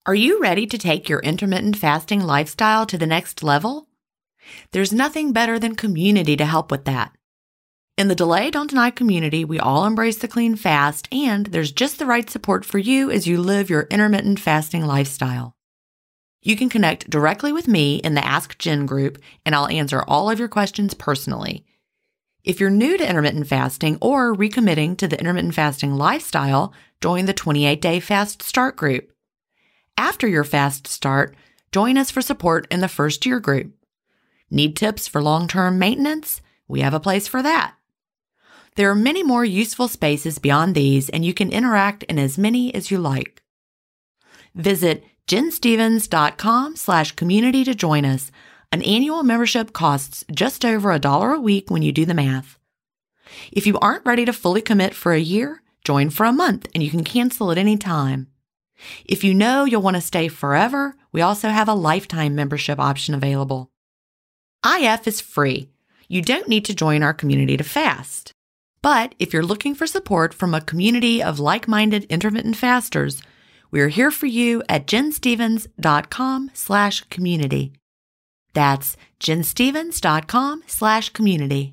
Are you ready to take your intermittent fasting lifestyle to the next level? There's nothing better than community to help with that. In the Delay Don't Deny community, we all embrace the clean fast, and there's just the right support for you as you live your intermittent fasting lifestyle. You can connect directly with me in the Ask Jen group, and I'll answer all of your questions personally. If you're new to intermittent fasting or recommitting to the intermittent fasting lifestyle, join the 28-Day Fast Start group. After your fast start, join us for support in the First Year group. Need tips for long-term maintenance? We have a place for that. There are many more useful spaces beyond these, and you can interact in as many as you like. Visit jenstevens.com/community to join us. An annual membership costs just over $1 a week when you do the math. If you aren't ready to fully commit for a year, join for a month and you can cancel at any time. If you know you'll want to stay forever, we also have a lifetime membership option available. IF is free. You don't need to join our community to fast. But if you're looking for support from a community of like-minded intermittent fasters, we're here for you at jenstevens.com/community. That's jenstevens.com/community.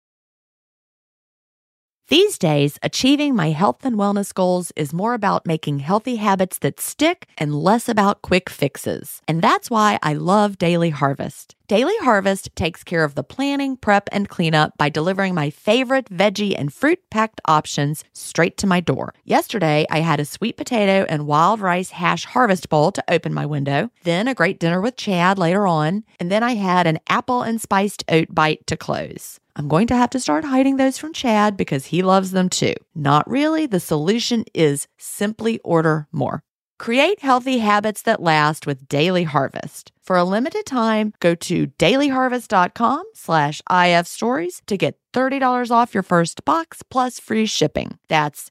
These days, achieving my health and wellness goals is more about making healthy habits that stick and less about quick fixes. And that's why I love Daily Harvest. Daily Harvest takes care of the planning, prep, and cleanup by delivering my favorite veggie and fruit-packed options straight to my door. Yesterday, I had a sweet potato and wild rice hash harvest bowl to open my window, then a great dinner with Chad later on, and then I had an apple and spiced oat bite to close. I'm going to have to start hiding those from Chad because he loves them too. Not really. The solution is simply order more. Create healthy habits that last with Daily Harvest. For a limited time, go to dailyharvest.com/ifstories to get $30 off your first box plus free shipping. That's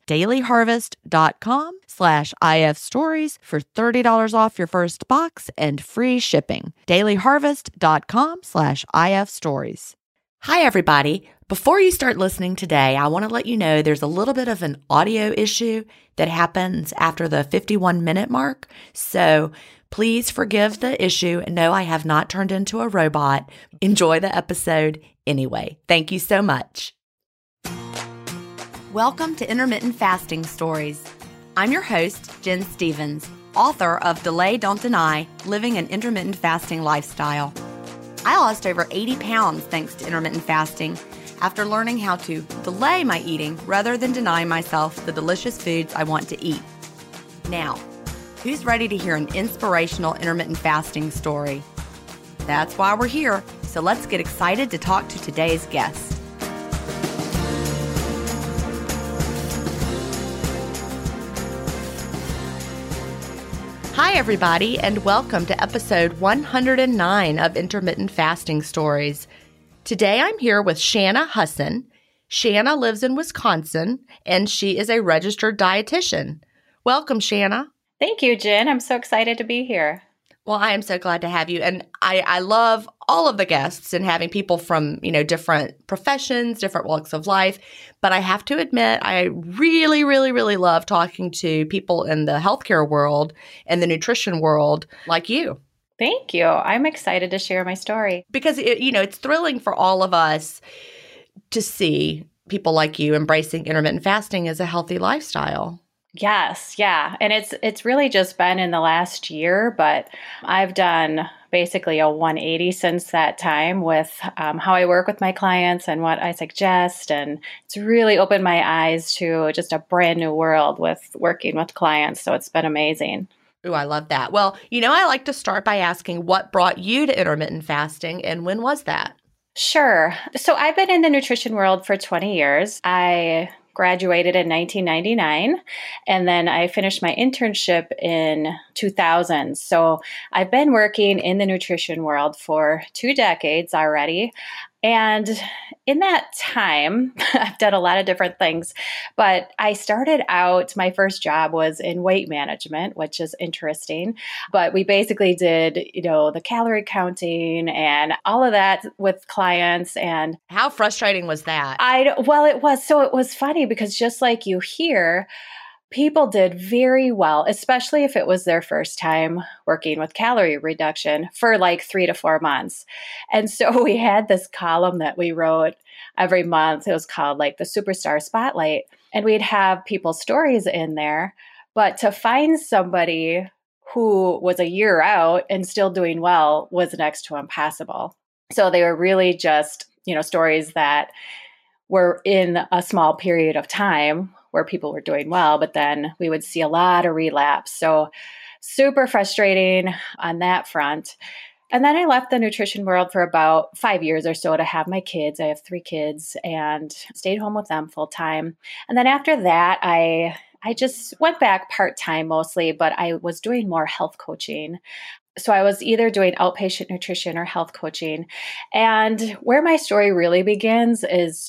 dailyharvest.com/ifstories for $30 off your first box and free shipping. dailyharvest.com/ifstories. Hi, everybody. Before you start listening today, I want to let you know there's a little bit of an audio issue that happens after the 51-minute mark. So please forgive the issue. And no, I have not turned into a robot. Enjoy the episode anyway. Thank you so much. Welcome to Intermittent Fasting Stories. I'm your host, Jen Stevens, author of Delay Don't Deny, Living an Intermittent Fasting Lifestyle. I lost over 80 pounds thanks to intermittent fasting after learning how to delay my eating rather than deny myself the delicious foods I want to eat. Now, who's ready to hear an inspirational intermittent fasting story? That's why we're here, so let's get excited to talk to today's guest. Hi, everybody, and welcome to episode 109 of Intermittent Fasting Stories. Today, I'm here with Shanna Husson. Shanna lives in Wisconsin, and she is a registered dietitian. Welcome, Shanna. Thank you, Jen. I'm so excited to be here. Well, I am so glad to have you. And I love all of the guests and having people from, different professions, different walks of life. But I have to admit, I really, really, really love talking to people in the healthcare world and the nutrition world like you. Thank you. I'm excited to share my story. Because, it's thrilling for all of us to see people like you embracing intermittent fasting as a healthy lifestyle. Yes, yeah. And it's really just been in the last year, but I've done basically a 180 since that time with how I work with my clients and what I suggest. And it's really opened my eyes to just a brand new world with working with clients. So it's been amazing. Ooh, I love that. Well, I like to start by asking what brought you to intermittent fasting and when was that? Sure. So I've been in the nutrition world for 20 years. I graduated in 1999, and then I finished my internship in 2000. So I've been working in the nutrition world for 2 decades already. And in that time, I've done a lot of different things, but I started out, my first job was in weight management, which is interesting. But we basically did, the calorie counting and all of that with clients. And how frustrating was that? Well, it was. So it was funny because just like you hear, people did very well, especially if it was their first time working with calorie reduction for like 3 to 4 months. And so we had this column that we wrote every month. It was called like the Superstar Spotlight. And we'd have people's stories in there. But to find somebody who was a year out and still doing well was next to impossible. So they were really just, stories that were in a small period of time where people were doing well, but then we would see a lot of relapse. So super frustrating on that front. And then I left the nutrition world for about 5 years or so to have my kids. I have 3 kids and stayed home with them full time. And then after that, I just went back part-time mostly, but I was doing more health coaching. So I was either doing outpatient nutrition or health coaching. And where my story really begins is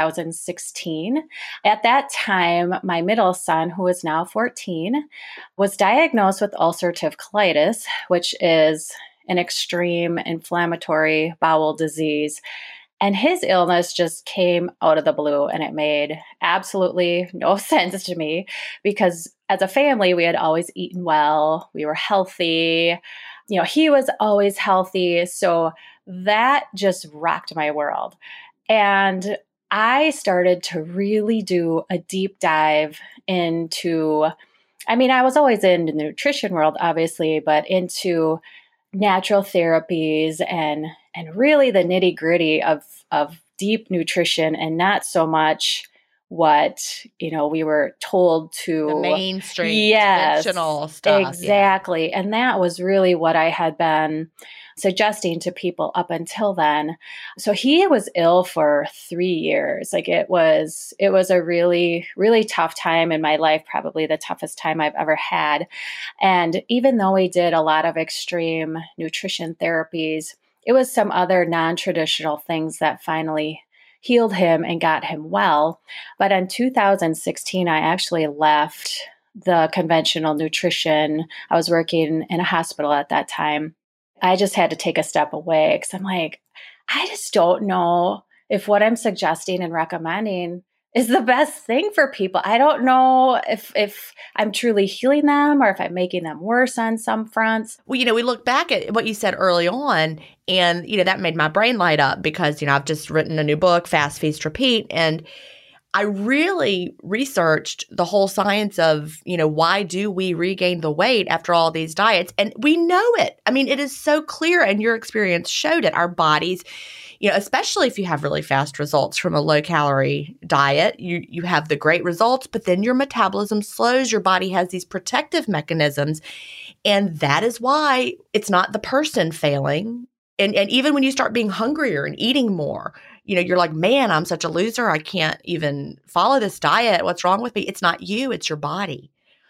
2016. At that time, my middle son, who is now 14, was diagnosed with ulcerative colitis, which is an extreme inflammatory bowel disease. And his illness just came out of the blue, and it made absolutely no sense to me because as a family, we had always eaten well. We were healthy. He was always healthy. So that just rocked my world. And I started to really do a deep dive into, I was always in the nutrition world, obviously, but into natural therapies and really the nitty gritty of deep nutrition and not so much what, we were told to. The mainstream, conventional stuff. Exactly. Yeah. And that was really what I had been suggesting to people up until then. So he was ill for 3 years. Like it was a really, really tough time in my life, probably the toughest time I've ever had. And even though we did a lot of extreme nutrition therapies, it was some other non-traditional things that finally healed him and got him well. But in 2016, I actually left the conventional nutrition. I was working in a hospital at that time. I just had to take a step away because I'm like, I just don't know if what I'm suggesting and recommending is the best thing for people. I don't know if I'm truly healing them or if I'm making them worse on some fronts. Well, we look back at what you said early on, and, that made my brain light up because, I've just written a new book, Fast, Feast, Repeat, and I really researched the whole science of, why do we regain the weight after all these diets? And we know it. It is so clear, and your experience showed it. Our bodies, especially if you have really fast results from a low-calorie diet, you have the great results, but then your metabolism slows. Your body has these protective mechanisms, and that is why it's not the person failing. And even when you start being hungrier and eating more, you're like, man, I'm such a loser. I can't even follow this diet. What's wrong with me? It's not you, it's your body.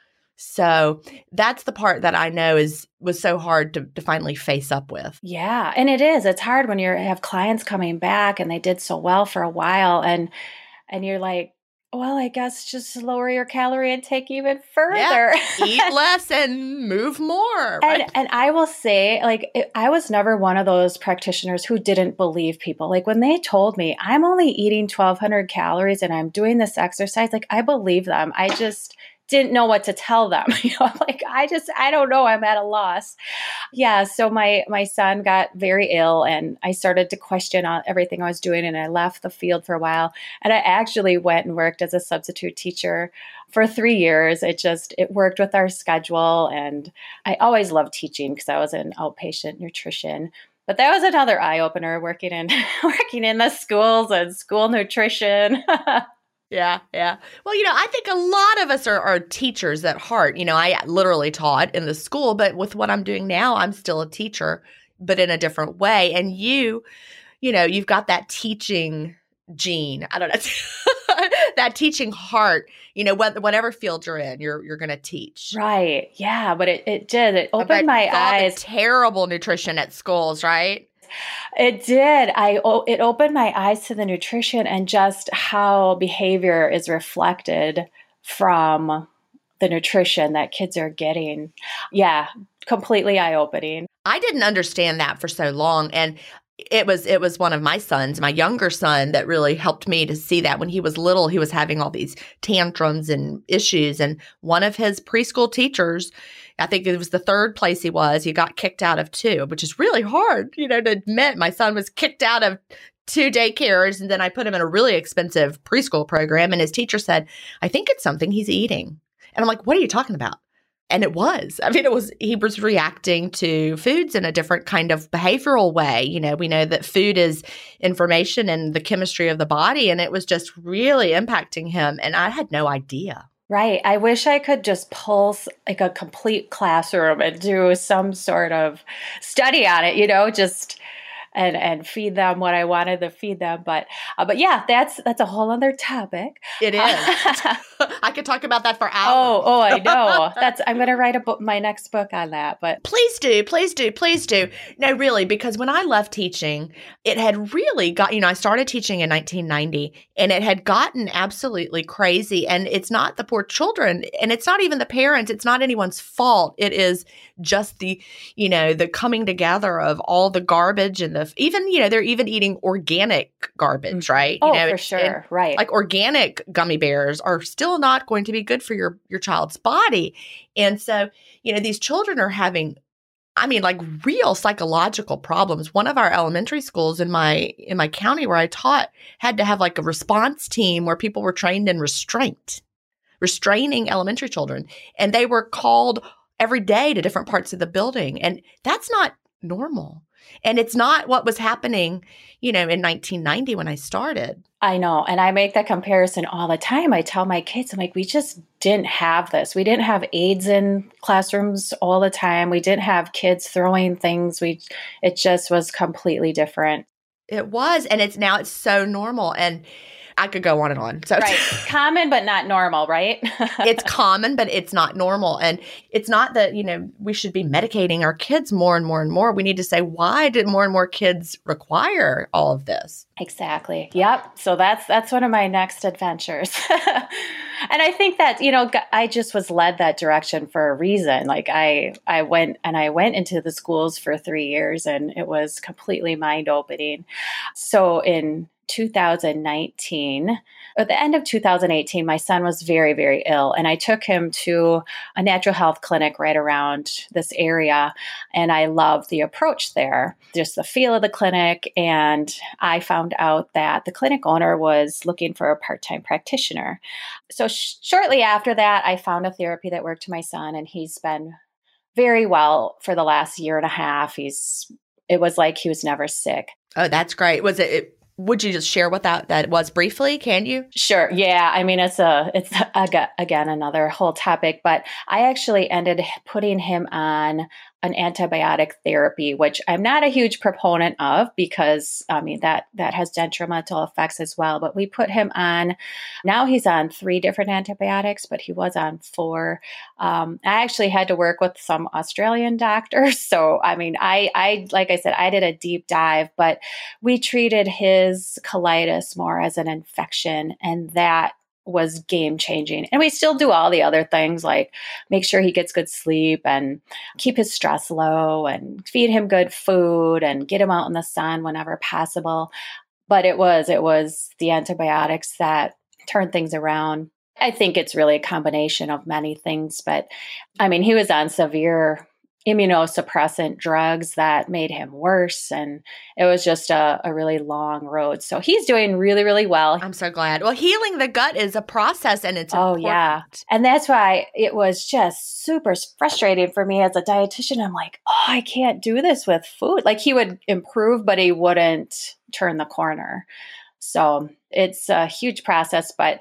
So that's the part that I know was so hard to finally face up with. Yeah. And it is. It's hard when you have clients coming back and they did so well for a while and you're like, well, I guess just lower your calorie intake even further. Yeah. Eat less and move more. Right? And I will say, I was never one of those practitioners who didn't believe people. Like when they told me I'm only eating 1,200 calories and I'm doing this exercise, I believe them. I just didn't know what to tell them. I don't know. I'm at a loss. Yeah. So my son got very ill and I started to question everything I was doing, and I left the field for a while. And I actually went and worked as a substitute teacher for 3 years. It worked with our schedule. And I always loved teaching because I was in outpatient nutrition. But that was another eye opener working in the schools and school nutrition. Yeah. Well, I think a lot of us are teachers at heart. I literally taught in the school, but with what I'm doing now, I'm still a teacher, but in a different way. And you've got that teaching gene. I don't know, that teaching heart. Whatever field you're in, you're going to teach. Right. Yeah. But it did. It opened my eyes. Terrible nutrition at schools, right? It did. It opened my eyes to the nutrition and just how behavior is reflected from the nutrition that kids are getting. Yeah, completely eye-opening. I didn't understand that for so long. And it was one of my sons, my younger son, that really helped me to see that. When he was little, he was having all these tantrums and issues. And one of his preschool teachers, I think it was the third place he got kicked out of 2, which is really hard, to admit. My son was kicked out of 2 daycares, and then I put him in a really expensive preschool program. And his teacher said, I think it's something he's eating. And I'm like, what are you talking about? And it was. I mean, he was reacting to foods in a different kind of behavioral way. We know that food is information and the chemistry of the body, and it was just really impacting him. And I had no idea. Right. I wish I could just pulse like a complete classroom and do some sort of study on it, just and feed them what I wanted to feed them. But yeah, that's a whole other topic. It is. I could talk about that for hours. Oh, I know. I'm going to write my next book on that. But please do. No, really, because when I left teaching, it had really got, I started teaching in 1990, and it had gotten absolutely crazy. And it's not the poor children, and it's not even the parents. It's not anyone's fault. It is just the coming together of all the garbage and they're even eating organic garbage, right? Oh, for sure. Right. Like organic gummy bears are still not going to be good for your child's body. And so, these children are having, like real psychological problems. One of our elementary schools in my county where I taught had to have like a response team where people were trained in restraining elementary children. And they were called every day to different parts of the building. And that's not normal. And it's not what was happening, in 1990 when I started. I know. And I make that comparison all the time. I tell my kids, I'm like, we just didn't have this. We didn't have aides in classrooms all the time. We didn't have kids throwing things. It just was completely different. It was. And it's so normal. And I could go on and on. So right. Common, but not normal, right? It's common, but it's not normal. And it's not that, we should be medicating our kids more and more and more. We need to say, why did more and more kids require all of this? Exactly. Yep. So that's one of my next adventures. And I think that, I just was led that direction for a reason. Like I went into the schools for 3 years, and it was completely mind-opening. So in 2019, at the end of 2018, my son was very, very ill, and I took him to a natural health clinic right around this area, and I loved the approach there, just the feel of the clinic, and I found out that the clinic owner was looking for a part-time practitioner. So shortly after that, I found a therapy that worked for my son, and he's been very well for the last year and a half. It was like he was never sick. Oh, that's great. Would you just share what that was briefly? Can you? Sure. Yeah. I mean, it's again, another whole topic, but I actually ended putting him on an antibiotic therapy, which I'm not a huge proponent of because, that has detrimental effects as well. But we put him on, now he's on 3 different antibiotics, but he was on 4. I actually had to work with some Australian doctors. So, I like I said, I did a deep dive, but we treated his colitis more as an infection, and that was game changing. And we still do all the other things like make sure he gets good sleep and keep his stress low and feed him good food and get him out in the sun whenever possible. But it was the antibiotics that turned things around. I think it's really a combination of many things, but he was on severe immunosuppressant drugs that made him worse. And it was just a really long road. So he's doing really, really well. I'm so glad. Well, healing the gut is a process, and it's important. Yeah. And that's why it was just super frustrating for me as a dietitian. I'm like, I can't do this with food. Like he would improve, but he wouldn't turn the corner. So it's a huge process, but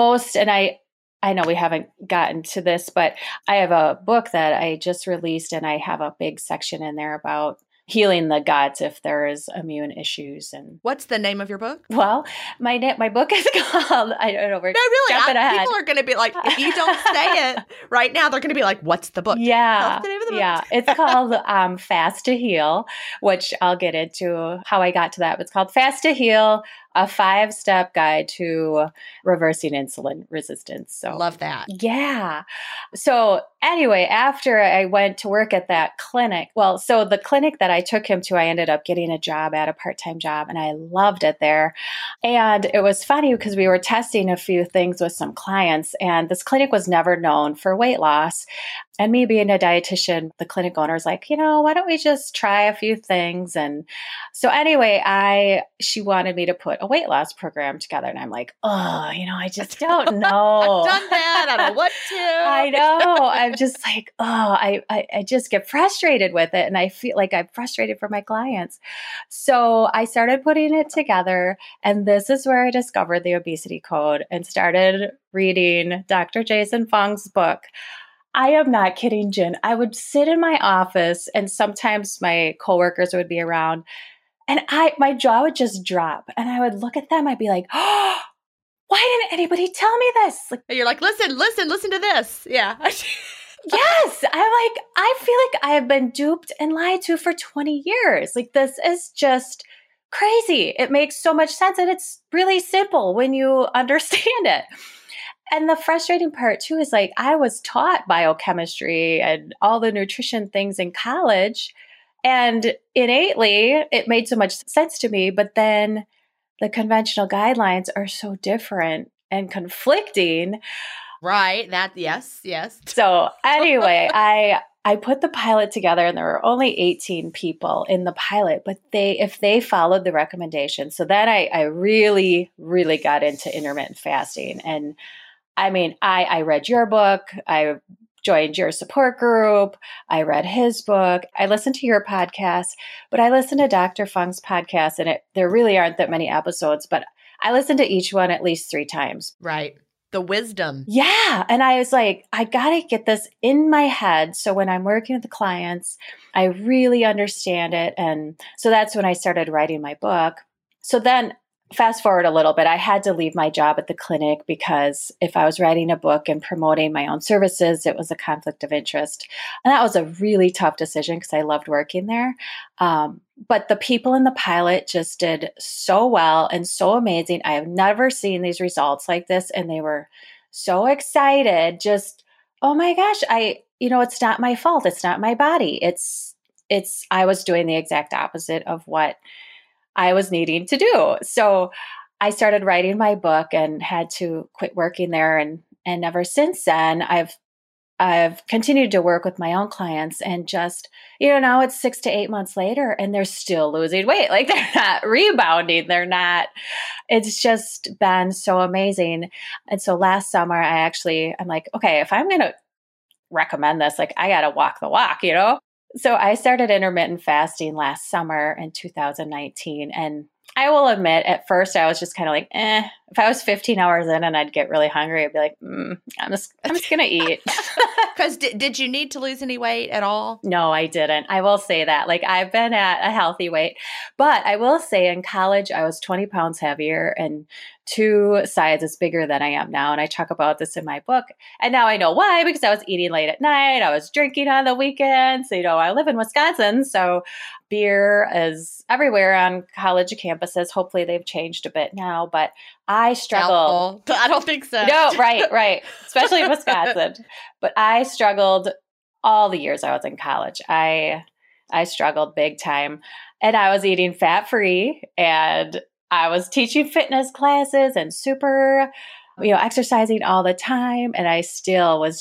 I know we haven't gotten to this, but I have a book that I just released, and I have a big section in there about healing the gut if there is immune issues. And what's the name of your book? Well, my book is called, I don't know, we're jumping ahead. People are going to be like, if you don't say it right now, they're going to be like, what's the book? Yeah. What's the name of the book? Yeah. It's called Fast to Heal, which I'll get into how I got to that. It's called Fast to Heal, a 5-step guide to reversing insulin resistance. So Love that. yeah. So anyway, after I went to work at that clinic, so the clinic that I took him to, I ended up getting a job at a part-time job, and I loved it there. And it was funny because we were testing a few things with some clients, and this clinic was never known for weight loss. And me being a dietitian, the clinic owner was like, why don't we just try a few things? And so anyway, she wanted me to put a weight loss program together. And I'm like, I just don't know. I've done that. I don't know what to. I know. I'm just like, I just get frustrated with it. And I feel like I'm frustrated for my clients. So I started putting it together. And this is where I discovered the obesity code and started reading Dr. Jason Fung's book. I am not kidding, Jen. I would sit in my office and sometimes my coworkers would be around and my jaw would just drop and I would look at them. I'd be like, oh, why didn't anybody tell me this? And you're like, listen to this. Yeah. Yes. I feel like I have been duped and lied to for 20 years. Like, this is just crazy. It makes so much sense. And it's really simple when you understand it. And the frustrating part too is like, I was taught biochemistry and all the nutrition things in college, and innately it made so much sense to me. But then the conventional guidelines are so different and conflicting. Right. Yes. So anyway, I put the pilot together and there were only 18 people in the pilot, but if they followed the recommendations. So then I really, really got into intermittent fasting. And I mean, I read your book, I joined your support group, I read his book, I listened to your podcast, but I listened to Dr. Fung's podcast, and there really aren't that many episodes, but I listened to each one at least 3 times. Right. The wisdom. Yeah. And I was like, I got to get this in my head. So when I'm working with the clients, I really understand it. And so that's when I started writing my book. So then fast forward a little bit, I had to leave my job at the clinic because if I was writing a book and promoting my own services, it was a conflict of interest. And that was a really tough decision because I loved working there. But the people in the pilot just did so well and so amazing. I have never seen these results like this. And they were so excited. Just, oh my gosh, it's not my fault. It's not my body. I was doing the exact opposite of what I was needing to do. So I started writing my book and had to quit working there. And ever since then, I've continued to work with my own clients and just, now it's 6 to 8 months later and they're still losing weight. Like, they're not rebounding. It's just been so amazing. And so last summer, I'm like, okay, if I'm going to recommend this, like, I got to walk the walk, So I started intermittent fasting last summer in 2019. And I will admit, at first I was just kind of like, if I was 15 hours in and I'd get really hungry, I'd be like, I'm just going to eat. Because did you need to lose any weight at all? No, I didn't. I will say that. Like, I've been at a healthy weight. But I will say in college, I was 20 pounds heavier and 2 sizes bigger than I am now. And I talk about this in my book. And now I know why, because I was eating late at night. I was drinking on the weekends. I live in Wisconsin. So beer is everywhere on college campuses. Hopefully they've changed a bit now, but I struggled. Doubtful. I don't think so. No, right. Especially in Wisconsin. But I struggled all the years I was in college. I struggled big time. And I was eating fat-free, and I was teaching fitness classes and super, exercising all the time. And I still was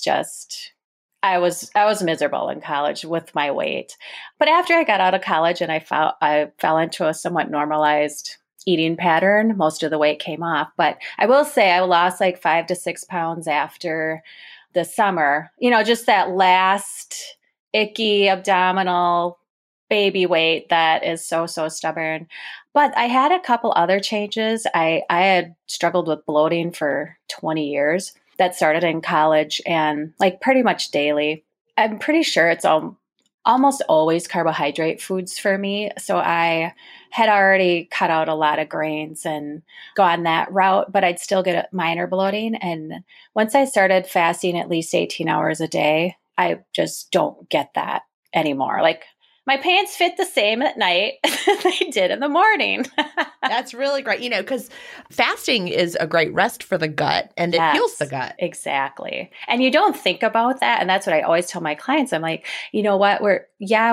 I was miserable in college with my weight. But after I got out of college and I fell into a somewhat normalized eating pattern, most of the weight came off. But I will say I lost like 5 to 6 pounds after the summer, just that last icky abdominal baby weight that is so stubborn. But I had a couple other changes. I had struggled with bloating for 20 years. That started in college and like pretty much daily. I'm pretty sure it's almost always carbohydrate foods for me. So I had already cut out a lot of grains and gone that route, but I'd still get minor bloating. And once I started fasting at least 18 hours a day, I just don't get that anymore. Like my pants fit the same at night as they did in the morning. That's really great. Because fasting is a great rest for the gut and it heals the gut. Exactly. And you don't think about that. And that's what I always tell my clients. I'm like, you know what? We're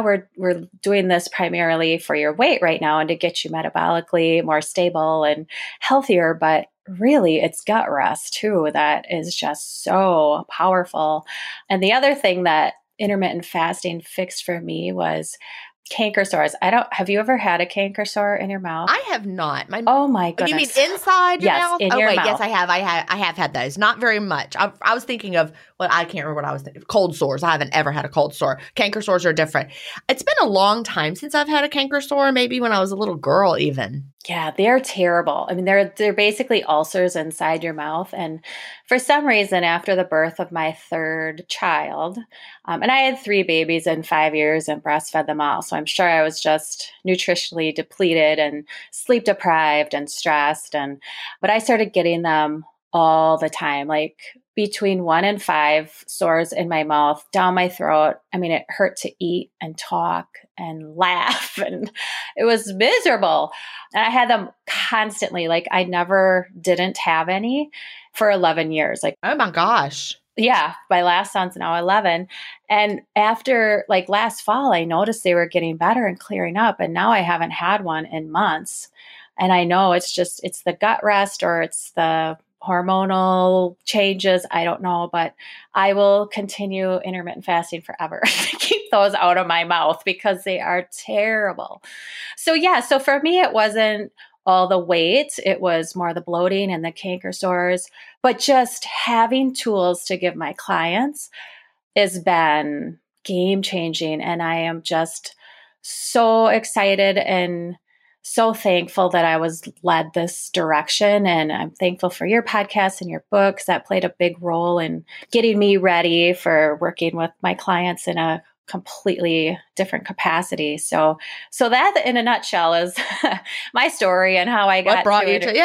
doing this primarily for your weight right now and to get you metabolically more stable and healthier. But really, it's gut rest too that is just so powerful. And the other thing that intermittent fasting fixed for me was canker sores. Have you ever had a canker sore in your mouth? I have not. Oh my goodness. You mean inside your mouth? In your mouth. Yes, I have. I have had those. Not very much. I was thinking of, I can't remember what I was thinking. Cold sores. I haven't ever had a cold sore. Canker sores are different. It's been a long time since I've had a canker sore, maybe when I was a little girl even. Yeah, they're terrible. I mean, they're basically ulcers inside your mouth. And for some reason, after the birth of my third child, and I had 3 babies in 5 years and breastfed them all. So I'm sure I was just nutritionally depleted and sleep deprived and stressed. But I started getting them all the time, like between 1 and 5 sores in my mouth, down my throat. I mean, it hurt to eat and talk and laugh, and it was miserable. And I had them constantly. Like I never didn't have any for 11 years. Like, oh my gosh. Yeah, my last son's now 11. And after like last fall, I noticed they were getting better and clearing up. And now I haven't had one in months. And I know it's the gut rest or it's the hormonal changes. I don't know, but I will continue intermittent fasting forever to keep those out of my mouth because they are terrible. So for me, it wasn't all the weight. It was more the bloating and the canker sores, but just having tools to give my clients has been game changing. And I am just so excited and so thankful that I was led this direction. And I'm thankful for your podcast and your books that played a big role in getting me ready for working with my clients in a completely different capacity. So that in a nutshell is my story and how I got what brought to you it. To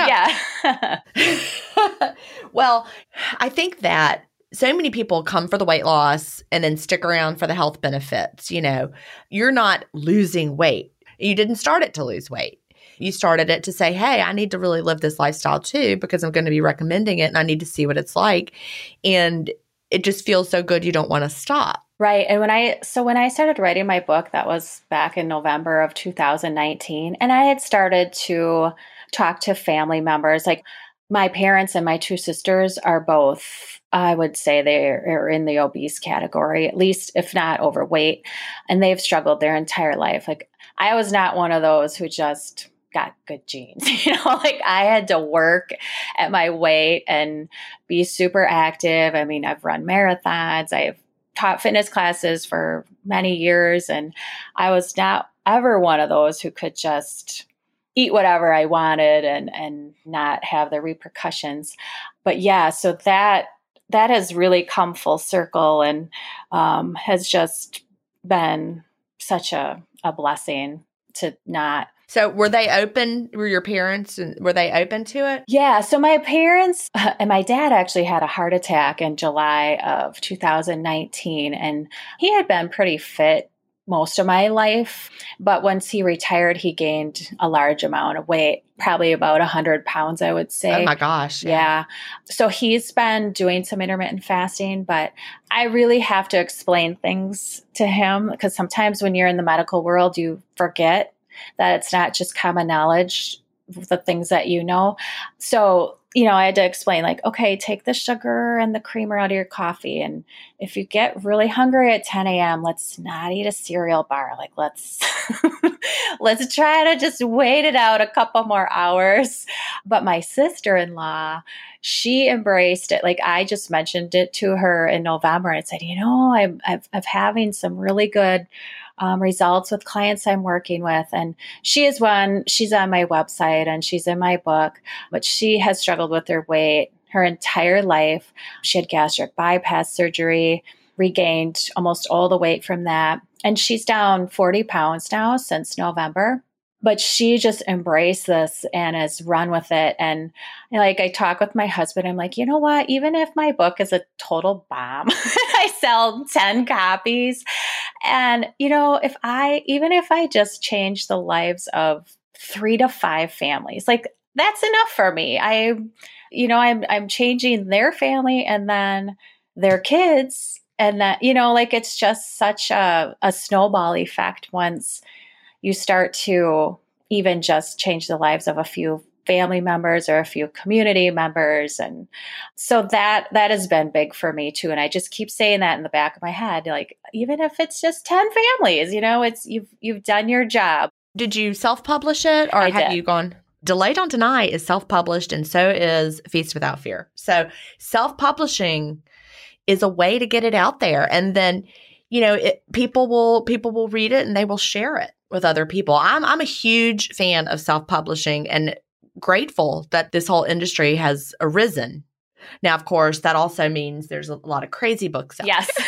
yeah. Well, I think that so many people come for the weight loss and then stick around for the health benefits. You're not losing weight. You didn't start it to lose weight. You started it to say, hey, I need to really live this lifestyle too, because I'm going to be recommending it and I need to see what it's like. And it just feels so good. You don't want to stop. Right. And when I started writing my book, that was back in November of 2019. And I had started to talk to family members. Like my parents and my 2 sisters are both, I would say they're in the obese category, at least if not overweight. And they've struggled their entire life. Like I was not one of those who just got good genes. Like I had to work at my weight and be super active. I mean, I've run marathons. I've taught fitness classes for many years. And I was not ever one of those who could just eat whatever I wanted and not have the repercussions. But yeah, so that has really come full circle and has just been such a blessing to not. So were they open? Were your parents, were they open to it? Yeah. So my parents and my dad actually had a heart attack in July of 2019. And he had been pretty fit most of my life. But once he retired, he gained a large amount of weight, probably about 100 pounds, I would say. Oh my gosh. Yeah. So he's been doing some intermittent fasting, but I really have to explain things to him because sometimes when you're in the medical world, you forget that it's not just common knowledge, the things that you know. So, I had to explain like, okay, take the sugar and the creamer out of your coffee. And if you get really hungry at 10 a.m., let's not eat a cereal bar. Like let's try to just wait it out a couple more hours. But my sister-in-law, she embraced it. Like I just mentioned it to her in November and said, I'm having some really good results with clients I'm working with. And she's on my website and she's in my book, but she has struggled with her weight her entire life. She had gastric bypass surgery, regained almost all the weight from that. And she's down 40 pounds now since November. But she just embraced this and has run with it. And like I talk with my husband, I'm like, you know what? Even if my book is a total bomb, I sell 10 copies And, even if I just change the lives of 3 to 5 families, like that's enough for me. I'm changing their family and then their kids. And that, like it's just such a snowball effect once you start to even just change the lives of a few family members or a few community members. And so that has been big for me too. And I just keep saying that in the back of my head, like, even if it's just 10 families, it's, you've done your job. Did you self-publish it, or have you gone? Delay Don't Deny is self-published, and so is Feast Without Fear. So self-publishing is a way to get it out there. And then, people will read it and they will share it with other people. I'm a huge fan of self-publishing and grateful that this whole industry has arisen. Now, of course, that also means there's a lot of crazy books out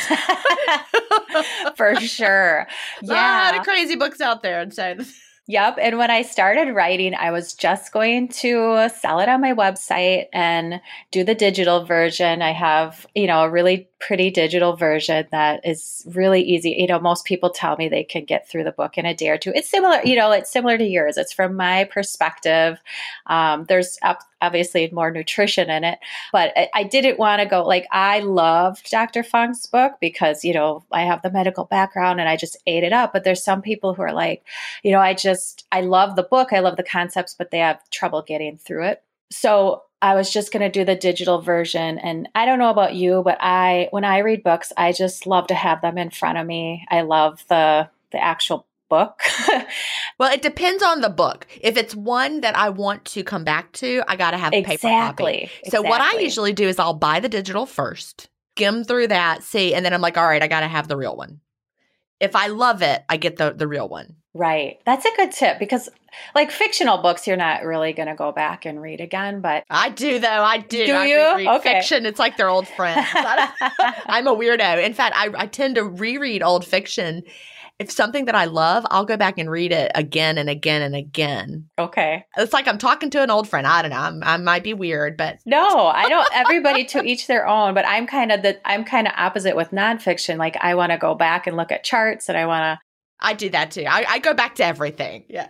there. For sure. Yeah. A lot of crazy books out there. And so Yep. And when I started writing, I was just going to sell it on my website and do the digital version. I have, a really pretty digital version that is really easy. Most people tell me they can get through the book in a day or two. It's similar, it's similar to yours. It's from my perspective. There's obviously more nutrition in it, but I didn't want to go, like, I loved Dr. Fung's book because, I have the medical background and I just ate it up. But there's some people who are like, I love the book. I love the concepts, but they have trouble getting through it. So I was just going to do the digital version. And I don't know about you, but when I read books, I just love to have them in front of me. I love the actual book. Well, it depends on the book. If it's one that I want to come back to, I got to have a paper copy. So what I usually do is I'll buy the digital first, skim through that, see, and then I'm like, all right, I got to have the real one. If I love it, I get the real one. Right. That's a good tip because, like, fictional books, you're not really going to go back and read again. But I do, though. I do. Do you? I reread fiction. It's like they're old friends. I'm a weirdo. In fact, I tend to reread old fiction. If something that I love, I'll go back and read it again and again and again. Okay. It's like I'm talking to an old friend. I don't know. I might be weird, but no, I don't. Everybody to each their own. But I'm kind of opposite with nonfiction. Like, I want to go back and look at charts, and I do that too. I go back to everything. Yeah.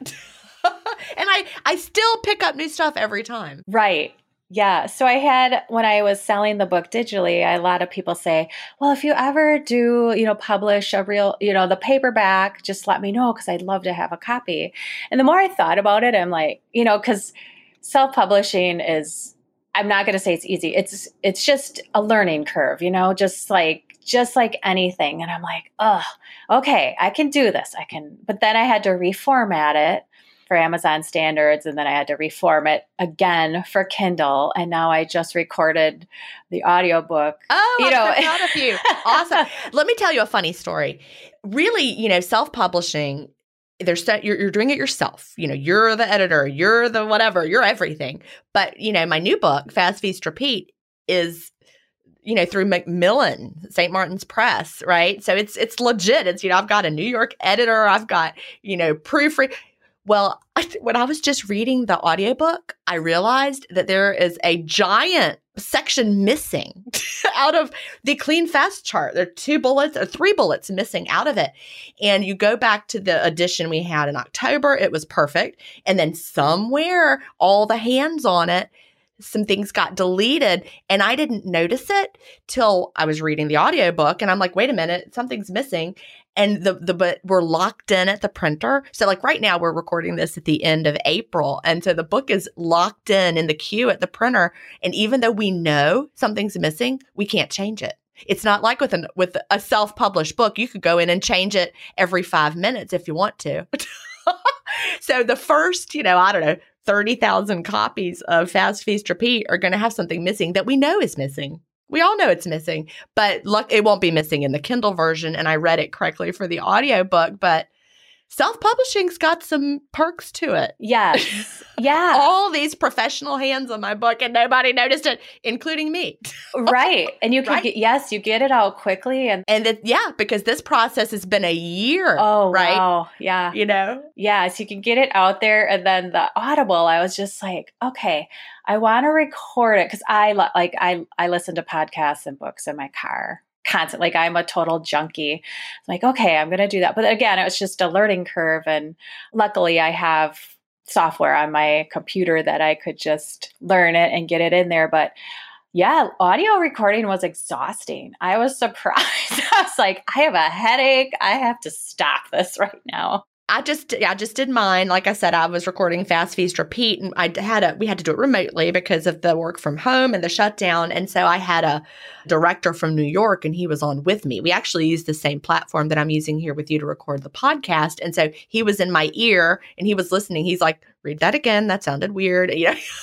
And I still pick up new stuff every time. Right. Yeah. So when I was selling the book digitally, a lot of people say, well, if you ever do, publish a real, the paperback, just let me know because I'd love to have a copy. And the more I thought about it, I'm like, because self-publishing is, I'm not going to say it's easy. It's just a learning curve, just like anything. And I'm like, oh, okay, I can do this. But then I had to reformat it for Amazon standards. And then I had to reform it again for Kindle. And now I just recorded the audiobook. Oh, I'm so proud of you. Awesome. Let me tell you a funny story. Really, self-publishing, you're doing it yourself. You're the editor, you're the whatever, you're everything. But, my new book, Fast Feast Repeat, is through Macmillan, St. Martin's Press, right? So it's legit. It's, I've got a New York editor. I've got, proofread. Well, when I was just reading the audiobook, I realized that there is a giant section missing out of the Clean Fast chart. There are 2 bullets or 3 bullets missing out of it. And you go back to the edition we had in October, it was perfect. And then somewhere, all the hands on it, some things got deleted, and I didn't notice it till I was reading the audiobook, and I'm like, wait a minute, something's missing. And but we're locked in at the printer. So like right now we're recording this at the end of April. And so the book is locked in the queue at the printer. And even though we know something's missing, we can't change it. It's not like with a self-published book. You could go in and change it every 5 minutes if you want to. So the first, I don't know, 30,000 copies of Fast Feast Repeat are going to have something missing that we know is missing. We all know it's missing, but it won't be missing in the Kindle version. And I read it correctly for the audiobook, but self-publishing's got some perks to it. Yes. Yeah. All these professional hands on my book and nobody noticed it, including me. Right. And you can you get it out quickly. Because this process has been a year. Oh, right? Wow. Yeah. Yeah. So you can get it out there. And then the Audible, I was just like, okay, I want to record it because I listen to podcasts and books in my car. constant, like I'm a total junkie. I'm like, okay, I'm going to do that. But again, it was just a learning curve. And luckily I have software on my computer that I could just learn it and get it in there. But yeah, audio recording was exhausting. I was surprised. I was like, I have a headache. I have to stop this right now. I just did mine. Like I said, I was recording Fast Feast Repeat, and we had to do it remotely because of the work from home and the shutdown. And so I had a director from New York, and he was on with me. We actually used the same platform that I'm using here with you to record the podcast. And so he was in my ear and he was listening. He's like, read that again. That sounded weird.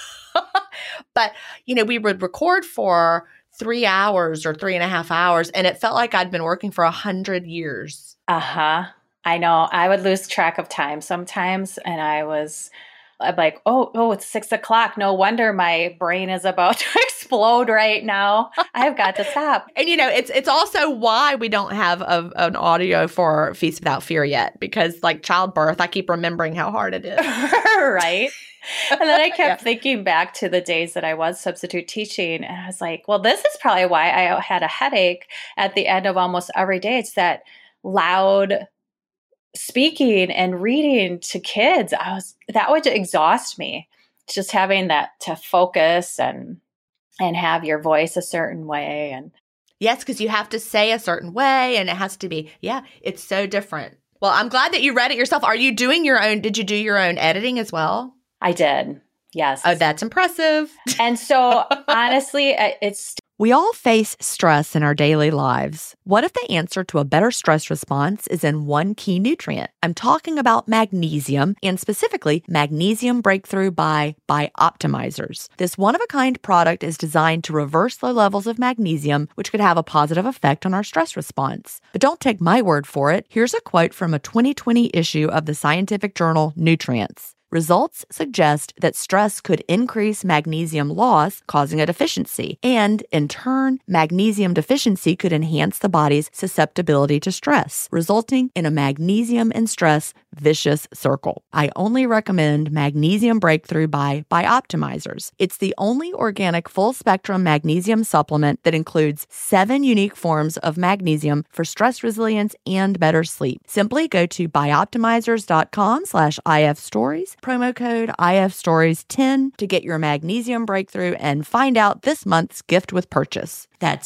But, we would record for 3 hours or 3.5 hours, and it felt like I'd been working for 100 years. Uh-huh. I know. I would lose track of time sometimes. And I'm like, oh, it's 6:00. No wonder my brain is about to explode right now. I've got to stop. And it's also why we don't have an audio for Feast Without Fear yet, because like childbirth, I keep remembering how hard it is. Right. And then I kept thinking back to the days that I was substitute teaching. And I was like, well, this is probably why I had a headache at the end of almost every day. It's that loud speaking and reading to kids. That would exhaust me, just having that to focus and have your voice a certain way. And yes, because you have to say a certain way and it has to be, it's so different. Well, I'm glad that you read it yourself. Did you do your own editing as well? I did. Yes. Oh, that's impressive. And so honestly, we all face stress in our daily lives. What if the answer to a better stress response is in one key nutrient? I'm talking about magnesium, and specifically Magnesium Breakthrough by Bioptimizers. This one-of-a-kind product is designed to reverse low levels of magnesium, which could have a positive effect on our stress response. But don't take my word for it. Here's a quote from a 2020 issue of the scientific journal Nutrients. Results suggest that stress could increase magnesium loss, causing a deficiency. And, in turn, magnesium deficiency could enhance the body's susceptibility to stress, resulting in a magnesium and stress vicious circle. I only recommend Magnesium Breakthrough by Bioptimizers. It's the only organic full-spectrum magnesium supplement that includes 7 unique forms of magnesium for stress resilience and better sleep. Simply go to bioptimizers.com/ifstories, promo code IFStories10 to get your Magnesium Breakthrough and find out this month's gift with purchase. That's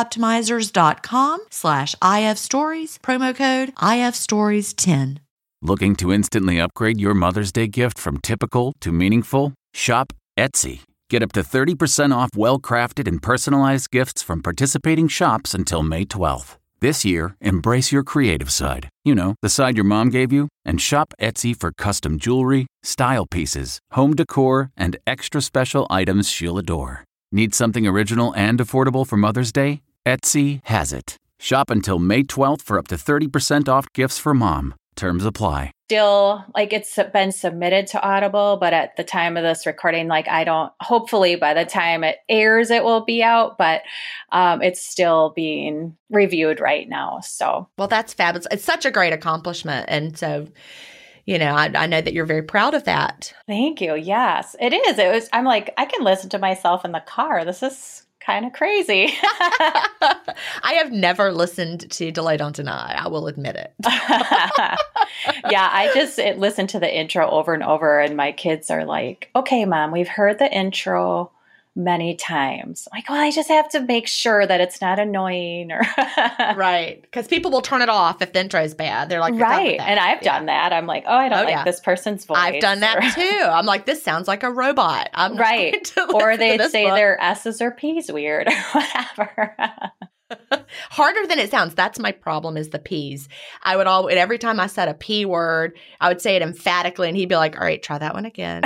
bioptimizers.com/IFstories, promo code IFStories10. Looking to instantly upgrade your Mother's Day gift from typical to meaningful? Shop Etsy. Get up to 30% off well-crafted and personalized gifts from participating shops until May 12th. This year, embrace your creative side. The side your mom gave you. And shop Etsy for custom jewelry, style pieces, home decor, and extra special items she'll adore. Need something original and affordable for Mother's Day? Etsy has it. Shop until May 12th for up to 30% off gifts for mom. Terms apply. Still, it's been submitted to Audible, but at the time of this recording, hopefully by the time it airs, it will be out, but it's still being reviewed right now. So, well, that's fabulous. It's such a great accomplishment. And so, I know that you're very proud of that. Thank you. Yes, it is. I'm like, I can listen to myself in the car. This is kind of crazy. I have never listened to Delay Don't Deny. I will admit it. Yeah, I just listen to the intro over and over, and my kids are like, okay, Mom, we've heard the intro many times. I'm like, well, I just have to make sure that it's not annoying or right. Because people will turn it off if the intro is bad. They're like, right. And I've done that. I'm like, I don't like this person's voice. I've done that too. I'm like, this sounds like a robot. I'm right. Or they say their S's or P's weird or whatever. Harder than it sounds. That's my problem is the P's. I would every time I said a P word, I would say it emphatically and he'd be like, all right, try that one again.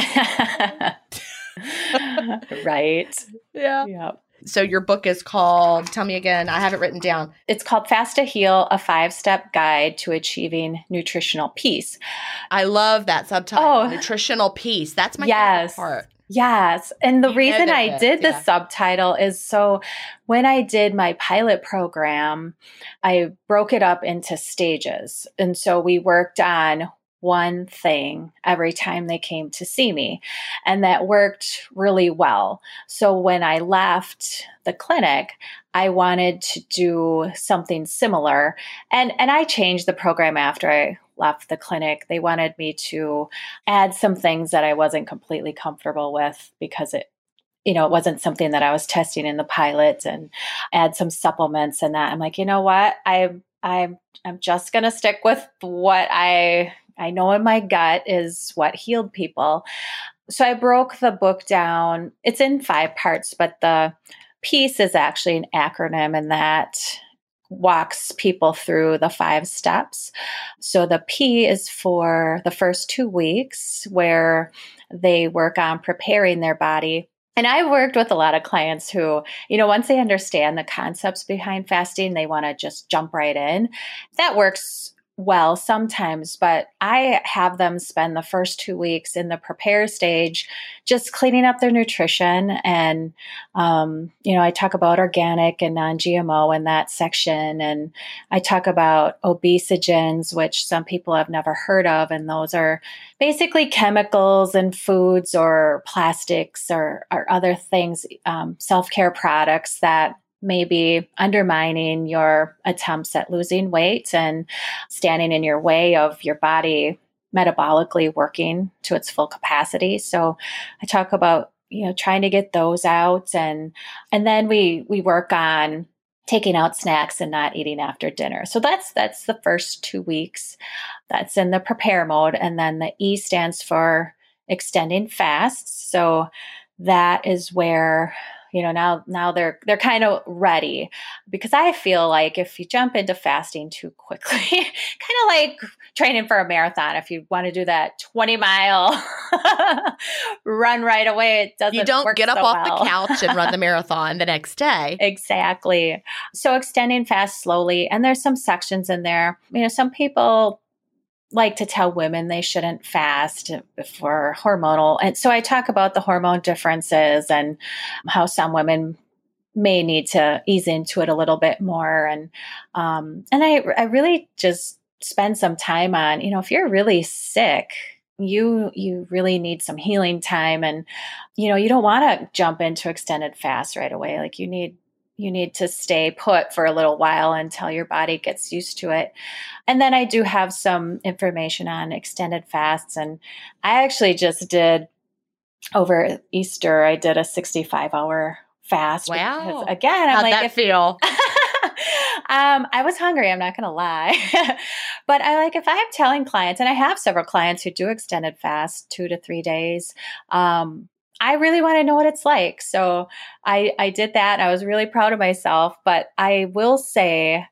Right. Yeah. Yep. So your book is called, tell me again, I have it written down. It's called Fast to Heal, a 5-step guide to achieving nutritional peace. I love that subtitle, nutritional peace. That's my favorite part. Yes. And the reason I did the subtitle is so when I did my pilot program, I broke it up into stages. And so we worked on one thing every time they came to see me. And that worked really well. So when I left the clinic, I wanted to do something similar. And I changed the program after I left the clinic. They wanted me to add some things that I wasn't completely comfortable with because it wasn't something that I was testing in the pilot, and add some supplements and that. I'm like, you know what? I'm just going to stick with what I know in my gut is what healed people. So I broke the book down. It's in 5 parts, but the PEACE is actually an acronym, and that walks people through the 5 steps. So the P is for the first 2 weeks where they work on preparing their body. And I've worked with a lot of clients who, once they understand the concepts behind fasting, they want to just jump right in. That works well sometimes, but I have them spend the first 2 weeks in the prepare stage, just cleaning up their nutrition. And, I talk about organic and non-GMO in that section. And I talk about obesogens, which some people have never heard of. And those are basically chemicals in foods or plastics or other things, self-care products that may be undermining your attempts at losing weight and standing in your way of your body metabolically working to its full capacity. So I talk about, trying to get those out. And then we work on taking out snacks and not eating after dinner. So that's the first 2 weeks. That's in the prepare mode. And then the E stands for extending fasts. So that is where, now they're kind of ready, because I feel like if you jump into fasting too quickly, kind of like training for a marathon, if you want to do that 20-mile run right away, it doesn't. You don't work get up so off well. the couch and run the marathon the next day. Exactly. So extending fast slowly, and there's some sections in there. Some people like to tell women they shouldn't fast for hormonal. And so I talk about the hormone differences and how some women may need to ease into it a little bit more. And I really just spend some time on, if you're really sick, you really need some healing time. And, you don't want to jump into extended fast right away. Like you need to stay put for a little while until your body gets used to it. And then I do have some information on extended fasts. And I actually just did, over Easter, I did a 65-hour fast. Wow. Because, again, I'm How'd like, that feel? I was hungry. I'm not going to lie. But if I'm telling clients, and I have several clients who do extended fast 2 to 3 days, I really want to know what it's like. So I did that. I was really proud of myself. But I will say,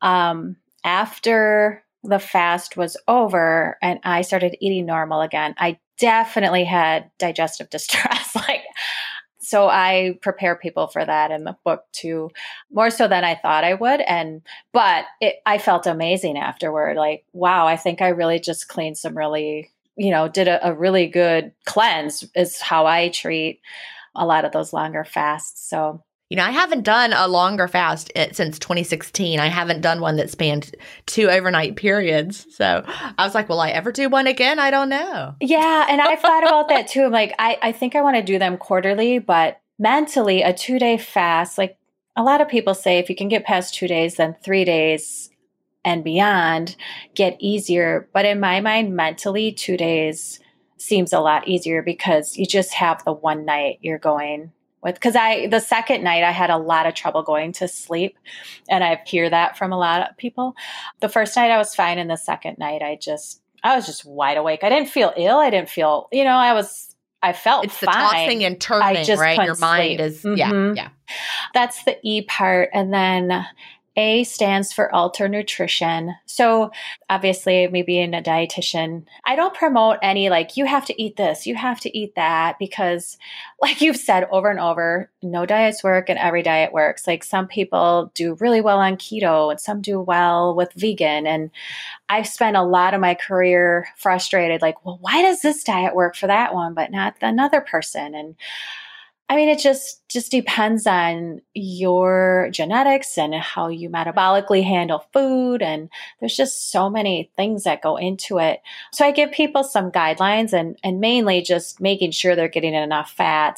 after the fast was over and I started eating normal again, I definitely had digestive distress. So I prepare people for that in the book too, more so than I thought I would. But I felt amazing afterward. Wow, I think I really just cleaned some really, did a really good cleanse is how I treat a lot of those longer fasts. So, I haven't done a longer fast since 2016. I haven't done one that spanned 2 overnight periods. So I was like, will I ever do one again? I don't know. Yeah. And I've thought about that too. I'm like, I think I want to do them quarterly, but mentally a 2-day fast, a lot of people say if you can get past 2 days, then 3 days and beyond get easier. But in my mind, mentally, 2 days seems a lot easier because you just have the one night you're going with. Because the second night, I had a lot of trouble going to sleep. And I hear that from a lot of people. The first night I was fine. And the second night, I was just wide awake. I didn't feel ill. I didn't feel, I felt it's fine. the tossing and turning, right? Your mind is, yeah. That's the E part. And then A stands for alter nutrition. So obviously, me being a dietitian, I don't promote any you have to eat this, you have to eat that, because like you've said over and over, no diets work and every diet works. Some people do really well on keto and some do well with vegan. And I've spent a lot of my career frustrated, well, why does this diet work for that one, but not another person? And I mean, it just depends on your genetics and how you metabolically handle food. And there's just so many things that go into it. So I give people some guidelines and mainly just making sure they're getting enough fat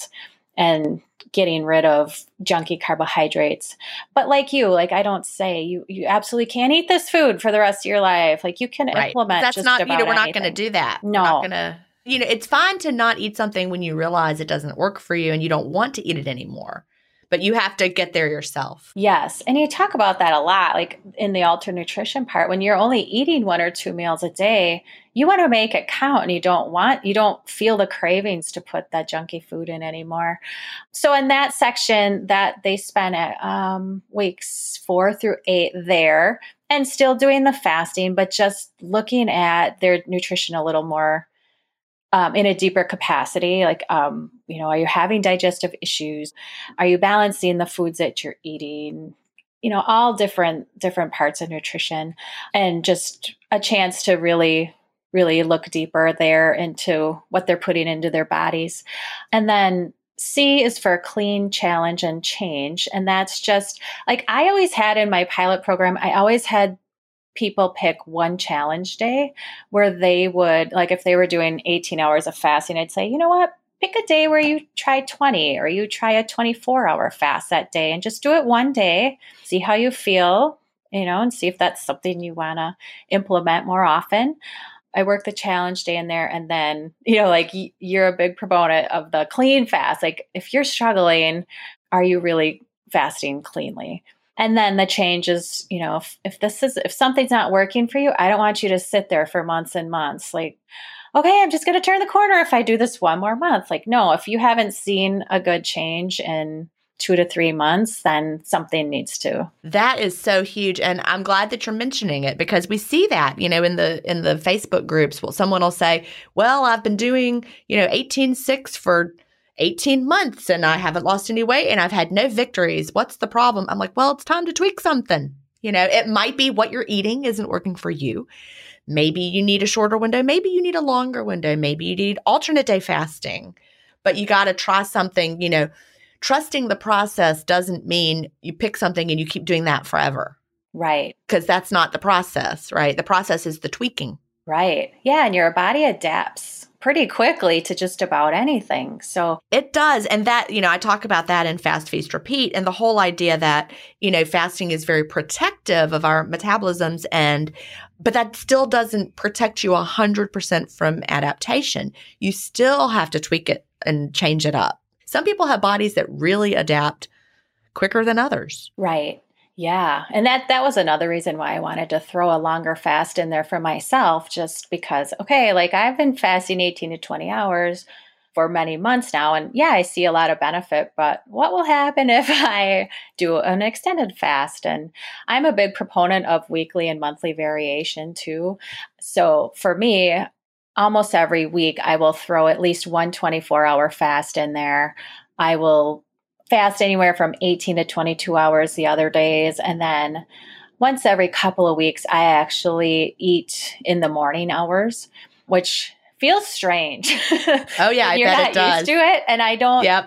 and getting rid of junky carbohydrates. But like you, like I don't say you absolutely can't eat this food for the rest of your life. Like you can implement That's just not, about we're not anything. going to do that. No. We're not going to, it's fine to not eat something when you realize it doesn't work for you and you don't want to eat it anymore. But you have to get there yourself. Yes. And you talk about that a lot, like in the altered nutrition part, when you're only eating 1 or 2 meals a day, you want to make it count and you don't feel the cravings to put that junky food in anymore. So in that section that they spent weeks 4 through 8 there and still doing the fasting, but just looking at their nutrition a little more in a deeper capacity, like, are you having digestive issues? Are you balancing the foods that you're eating? All different parts of nutrition, and just a chance to really, really look deeper there into what they're putting into their bodies. And then C is for clean, challenge, and change. And that's just like I always had in my pilot program, I always had people pick one challenge day where they would, like if they were doing 18 hours of fasting, I'd say, you know what, pick a day where you try 20 or you try a 24-hour fast that day and just do it one day, see how you feel, and see if that's something you want to implement more often. I work the challenge day in there. And then, like you're a big proponent of the clean fast. Like if you're struggling, are you really fasting cleanly? And then the change is, if something's not working for you, I don't want you to sit there for months and months. Like, okay, I'm just going to turn the corner if I do this one more month. Like, no, if you haven't seen a good change in 2 to 3 months, then something needs to. That is so huge. And I'm glad that you're mentioning it because we see that, in the Facebook groups. Well, someone will say, well, I've been doing, 18-6 for 18 months and I haven't lost any weight and I've had no victories. What's the problem? I'm like, well, it's time to tweak something. It might be what you're eating isn't working for you. Maybe you need a shorter window. Maybe you need a longer window. Maybe you need alternate day fasting. But you got to try something, trusting the process doesn't mean you pick something and you keep doing that forever. Right. Because that's not the process, right? The process is the tweaking. Right. Yeah. And your body adapts pretty quickly to just about anything. So it does. And that, I talk about that in Fast, Feast, Repeat, and the whole idea that, fasting is very protective of our metabolisms but that still doesn't protect you 100% from adaptation. You still have to tweak it and change it up. Some people have bodies that really adapt quicker than others. Right. Yeah. And that was another reason why I wanted to throw a longer fast in there for myself, just because, okay, like I've been fasting 18 to 20 hours for many months now. And yeah, I see a lot of benefit, but what will happen if I do an extended fast? And I'm a big proponent of weekly and monthly variation too. So for me, almost every week, I will throw at least one 24-hour fast in there. I will fast anywhere from 18 to 22 hours the other days. And then once every couple of weeks, I actually eat in the morning hours, which feels strange. Oh yeah, I bet it does. You're not used to it. And I don't, Yep.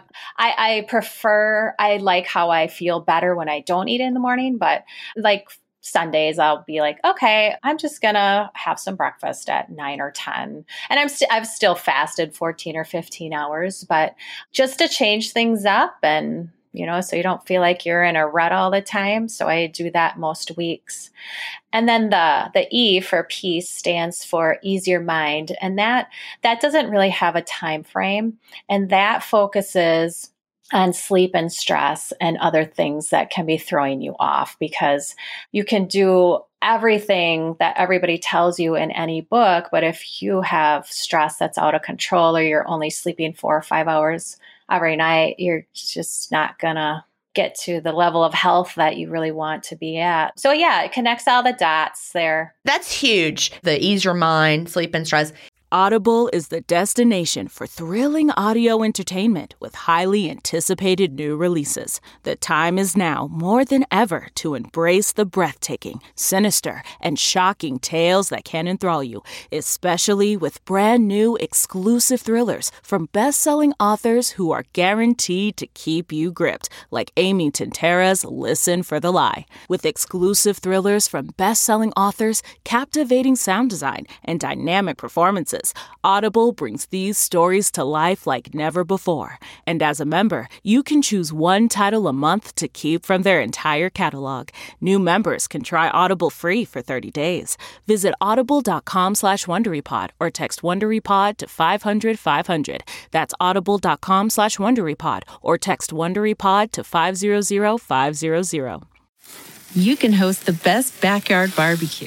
I like how I feel better when I don't eat in the morning, but like Sundays, I'll be like, okay, I'm just going to have some breakfast at 9 or 10. And I've still fasted 14 or 15 hours, but just to change things up and, so you don't feel like you're in a rut all the time. So I do that most weeks. And then the E for peace stands for ease your mind. And that doesn't really have a time frame. And that focuses on sleep and stress and other things that can be throwing you off, because you can do everything that everybody tells you in any book. But if you have stress that's out of control, or you're only sleeping 4 or 5 hours every night, you're just not going to get to the level of health that you really want to be at. So yeah, it connects all the dots there. That's huge. The ease your mind, sleep and stress. Audible is the destination for thrilling audio entertainment with highly anticipated new releases. The time is now more than ever to embrace the breathtaking, sinister, and shocking tales that can enthrall you, especially with brand new exclusive thrillers from best-selling authors who are guaranteed to keep you gripped, like Amy Tintera's Listen for the Lie. With exclusive thrillers from best-selling authors, captivating sound design, and dynamic performances, releases, Audible brings these stories to life like never before. And as a member, you can choose one title a month to keep from their entire catalog. New members can try Audible free for 30 days. Visit audible.com/WonderyPod or text WonderyPod to 500-500. That's audible.com/WonderyPod or text WonderyPod to 500-500. You can host the best backyard barbecue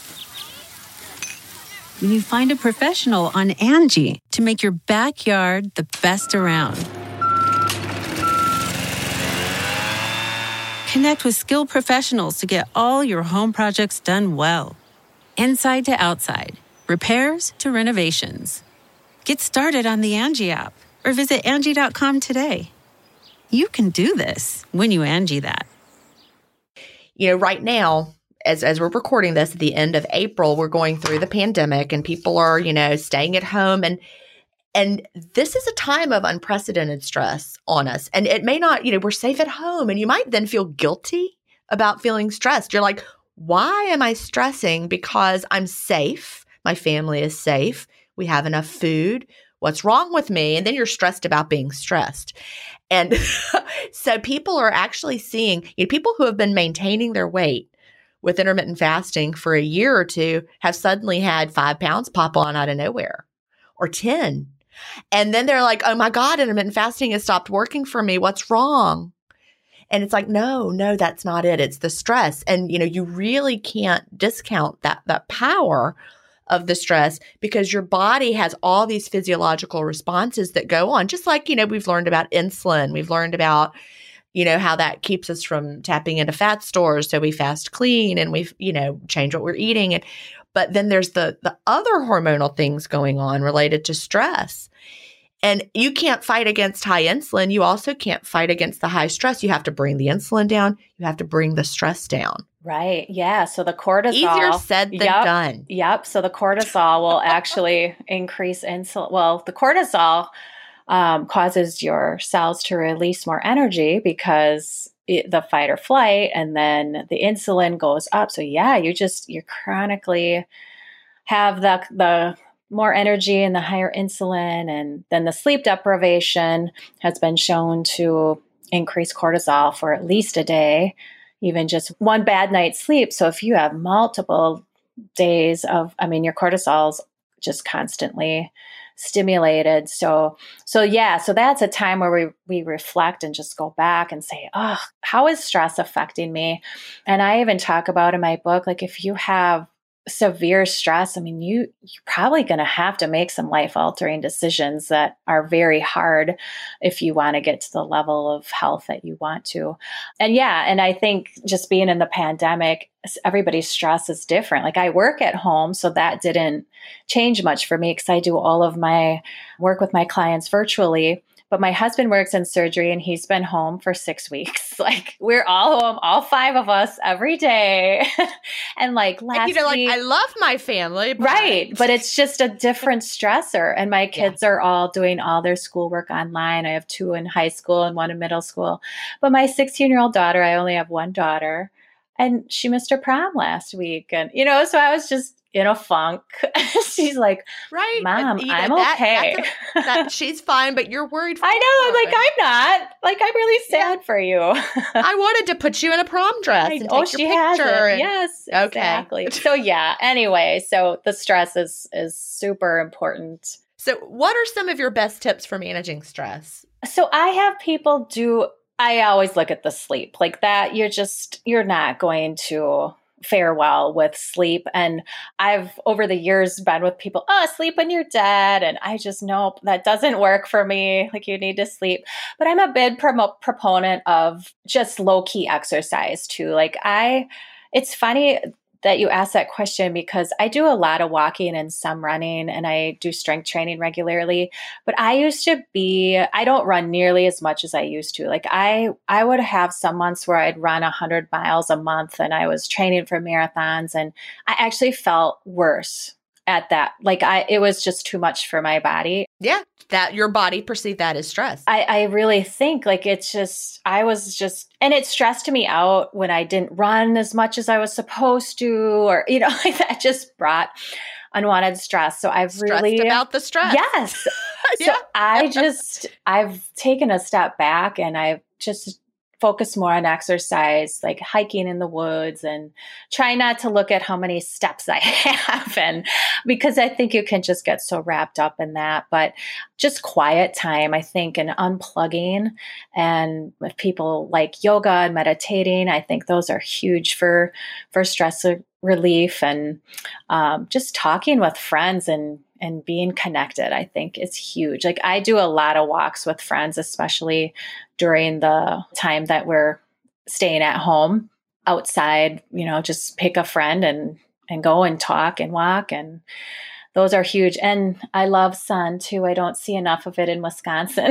when you find a professional on Angie to make your backyard the best around. Connect with skilled professionals to get all your home projects done well. Inside to outside, repairs to renovations. Get started on the Angie app or visit Angie.com today. You can do this when you Angie that. You know, right now, as we're recording this at the end of April, we're going through the pandemic and people are, staying at home. And this is a time of unprecedented stress on us. And it may not, we're safe at home and you might then feel guilty about feeling stressed. You're like, why am I stressing? Because I'm safe. My family is safe. We have enough food. What's wrong with me? And then you're stressed about being stressed. And so people are actually seeing, people who have been maintaining their weight with intermittent fasting for a year or two have suddenly had 5 pounds pop on out of nowhere, or 10. And then they're like, oh my God, intermittent fasting has stopped working for me. What's wrong? And it's like, no, that's not it. It's the stress. And, you really can't discount that power of the stress because your body has all these physiological responses that go on. Just like, we've learned about insulin. We've learned about, how that keeps us from tapping into fat stores. So we fast clean and we've, change what we're eating. But then there's the other hormonal things going on related to stress. And you can't fight against high insulin. You also can't fight against the high stress. You have to bring the insulin down. You have to bring the stress down. Right. Yeah. So the cortisol. Easier said than done. Yep. So the cortisol will actually increase insulin. Well, the cortisol causes your cells to release more energy because the fight or flight, and then the insulin goes up. So yeah, you chronically have the more energy and the higher insulin, and then the sleep deprivation has been shown to increase cortisol for at least a day, even just one bad night's sleep. So if you have multiple days of, your cortisol's just constantly stimulated. So that's a time where we reflect and just go back and say, oh, how is stress affecting me? And I even talk about in my book, like if you have severe stress, you're probably going to have to make some life-altering decisions that are very hard if you want to get to the level of health that you want to. And I think just being in the pandemic, everybody's stress is different. Like I work at home, so that didn't change much for me because I do all of my work with my clients virtually. But my husband works in surgery and he's been home for 6 weeks. Like we're all home, all 5 of us every day. And like last week, I love my family. Right. But it's just a different stressor. And my kids are all doing all their schoolwork online. I have 2 in high school and 1 in middle school. But my 16-year-old daughter, I only have 1 daughter. And she missed her prom last week. And, so I was just in a funk. She's like, right, Mom, I'm okay. She's fine, but you're worried for I know. I'm like, I'm not. Like, I'm really sad for you. I wanted to put you in a prom dress and take your picture. Yes, exactly. So anyway, so the stress is super important. So what are some of your best tips for managing stress? So I have people I always look at the sleep like that. You're not going to fare well with sleep. And I've over the years been with people, sleep when you're dead. And I just, nope, that doesn't work for me. Like you need to sleep. But I'm a big proponent of just low key exercise too. Like it's funny that you asked that question because I do a lot of walking and some running and I do strength training regularly, but I don't run nearly as much as I used to. Like I would have some months where I'd run 100 miles a month and I was training for marathons and I actually felt worse at that. Like it was just too much for my body. Yeah. That your body perceived that as stress. I really think like and it stressed me out when I didn't run as much as I was supposed to, or, like that just brought unwanted stress. So I've Stressed about the stress. Yes. Yeah. So I've taken a step back and I've just focused more on exercise, like hiking in the woods, and try not to look at how many steps I have. And because I think you can just get so wrapped up in that, but just quiet time, I think, and unplugging. And if people like yoga and meditating, I think those are huge for stress relief, and just talking with friends and being connected, I think is huge. Like I do a lot of walks with friends, especially during the time that we're staying at home outside, just pick a friend and go and talk and walk. And those are huge. And I love sun too. I don't see enough of it in Wisconsin,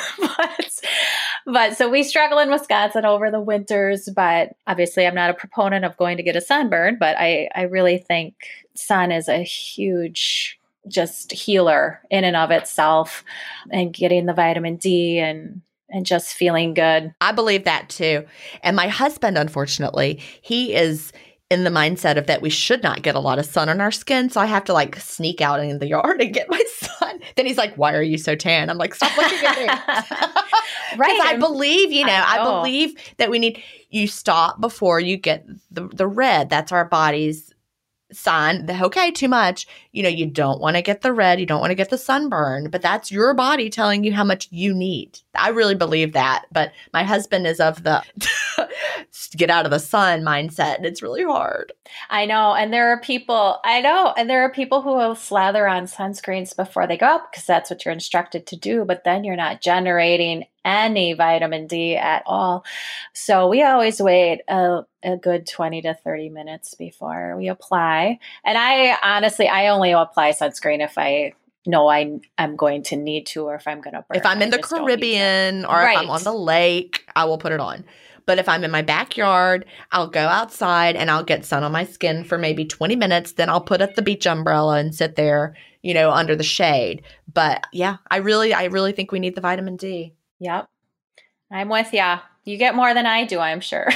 but so we struggle in Wisconsin over the winters, but obviously I'm not a proponent of going to get a sunburn, but I really think sun is a huge just healer in and of itself, and getting the vitamin D and just feeling good. I believe that too. And my husband, unfortunately, he is in the mindset of that we should not get a lot of sun on our skin. So I have to like sneak out in the yard and get my sun. Then he's like, why are you so tan? I'm like, stop looking at me. Right. I believe, I believe that you stop before you get the red. That's our body's sign that, okay, too much. You don't want to get the red. You don't want to get the sunburn, but that's your body telling you how much you need. I really believe that. But my husband is of the get out of the sun mindset, and it's really hard. I know. And there are people who will slather on sunscreens before they go out because that's what you're instructed to do. But then you're not generating any vitamin D at all. So we always wait a good 20 to 30 minutes before we apply. And I only apply sunscreen if I know I'm going to need to, or if I'm going to burn. If I'm in the Caribbean or if I'm on the lake, I will put it on. But if I'm in my backyard, I'll go outside and I'll get sun on my skin for maybe 20 minutes. Then I'll put up the beach umbrella and sit there, under the shade. But yeah, I really think we need the vitamin D. Yep. I'm with ya. You get more than I do, I'm sure.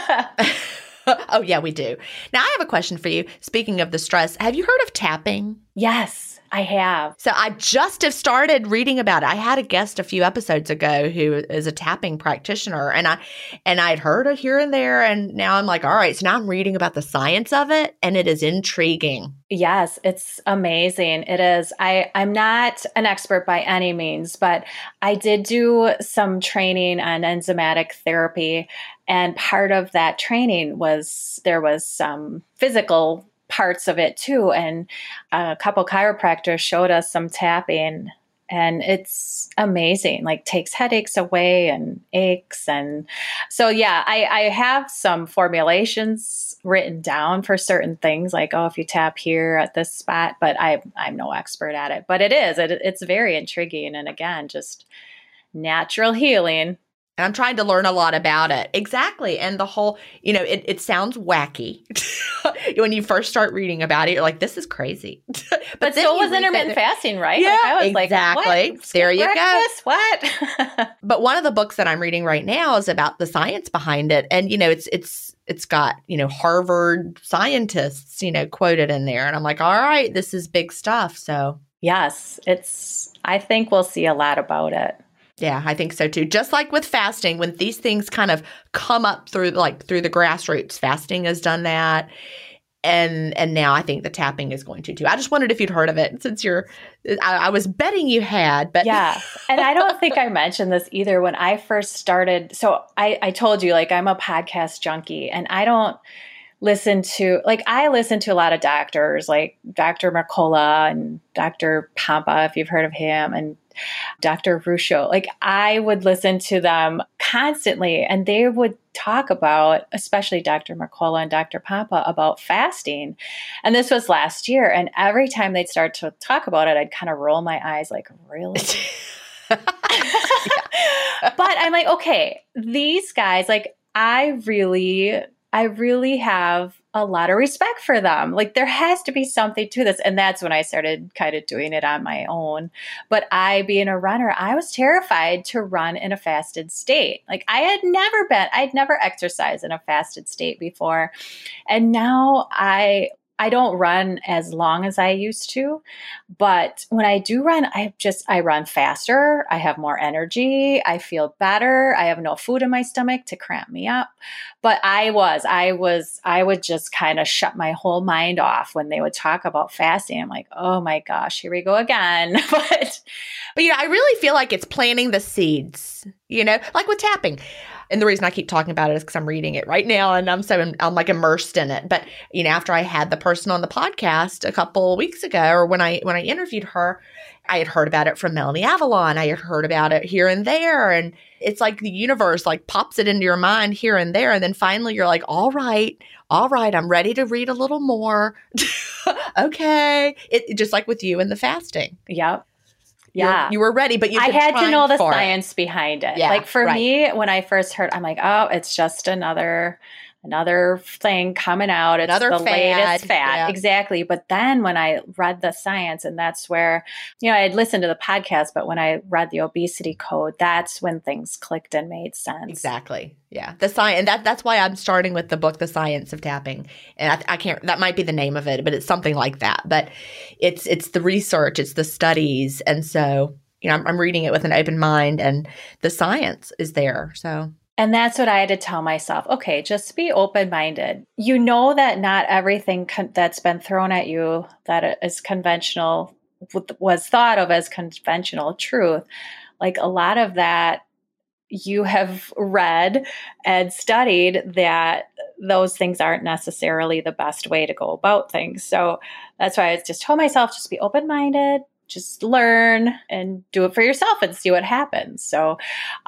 Oh, yeah, we do. Now, I have a question for you. Speaking of the stress, have you heard of tapping? Yes, I have. So I just have started reading about it. I had a guest a few episodes ago who is a tapping practitioner, and I'd heard it here and there, and now I'm like, all right, so now I'm reading about the science of it, and it is intriguing. Yes, it's amazing. It is. I'm not an expert by any means, but I did do some training on enzymatic therapy. And part of that training there was some physical parts of it too. And a couple chiropractors showed us some tapping, and it's amazing, like takes headaches away and aches. And so, yeah, I have some formulations written down for certain things, like, oh, if you tap here at this spot, but I'm no expert at it, but it's very intriguing. And again, just natural healing. And I'm trying to learn a lot about it. Exactly. And the whole, it sounds wacky. When you first start reading about it, you're like, this is crazy. but so was intermittent fasting, right? Yeah, I was exactly. What? There you go. What? But one of the books that I'm reading right now is about the science behind it. And, it's got, Harvard scientists, quoted in there. And I'm like, all right, this is big stuff. So yes, I think we'll see a lot about it. Yeah, I think so too. Just like with fasting, when these things kind of come up through the grassroots, fasting has done that. And now I think the tapping is going to too. I just wondered if you'd heard of it since I was betting you had, but yeah. And I don't think I mentioned this either when I first started. So I told you, like, I'm a podcast junkie, and I don't listen to a lot of doctors, like Dr. Mercola and Dr. Pompa, if you've heard of him, and Dr. Ruscio. Like, I would listen to them constantly, and they would talk about, especially Dr. Mercola and Dr. Pompa, about fasting. And this was last year. And every time they'd start to talk about it, I'd kind of roll my eyes like, really? But I'm like, okay, these guys, like, I really have a lot of respect for them. Like, there has to be something to this. And that's when I started kind of doing it on my own. But being a runner, I was terrified to run in a fasted state. Like, I'd never exercised in a fasted state before. And now I I don't run as long as I used to, but when I do run, I run faster. I have more energy. I feel better. I have no food in my stomach to cramp me up. But I would just kind of shut my whole mind off when they would talk about fasting. I'm like, oh my gosh, here we go again. But I really feel like it's planting the seeds, like with tapping. And the reason I keep talking about it is because I'm reading it right now and I'm like immersed in it. But, after I had the person on the podcast a couple of weeks ago, or when I interviewed her, I had heard about it from Melanie Avalon. I had heard about it here and there. And it's like the universe like pops it into your mind here and there. And then finally you're like, all right, I'm ready to read a little more. Okay. It just like with you and the fasting. Yep. Yeah. You were ready, but I had to know the science behind it. Yeah, like for me, when I first heard, I'm like, oh, it's just another thing coming out. It's another the fad. Latest fad. Yeah. Exactly. But then when I read the science, and that's where, I had listened to the podcast, but when I read the obesity code, that's when things clicked and made sense. Exactly. Yeah. The science, and that's why I'm starting with the book, The Science of Tapping. And I can't, that might be the name of it, but it's something like that. But it's the research, it's the studies. And so, I'm reading it with an open mind, and the science is there. So. And that's what I had to tell myself. Okay, just be open-minded. You know that not everything that's been thrown at you that is conventional, was thought of as conventional truth. Like a lot of that you have read and studied, that those things aren't necessarily the best way to go about things. So that's why I just told myself, just be open-minded. Just learn and do it for yourself and see what happens. So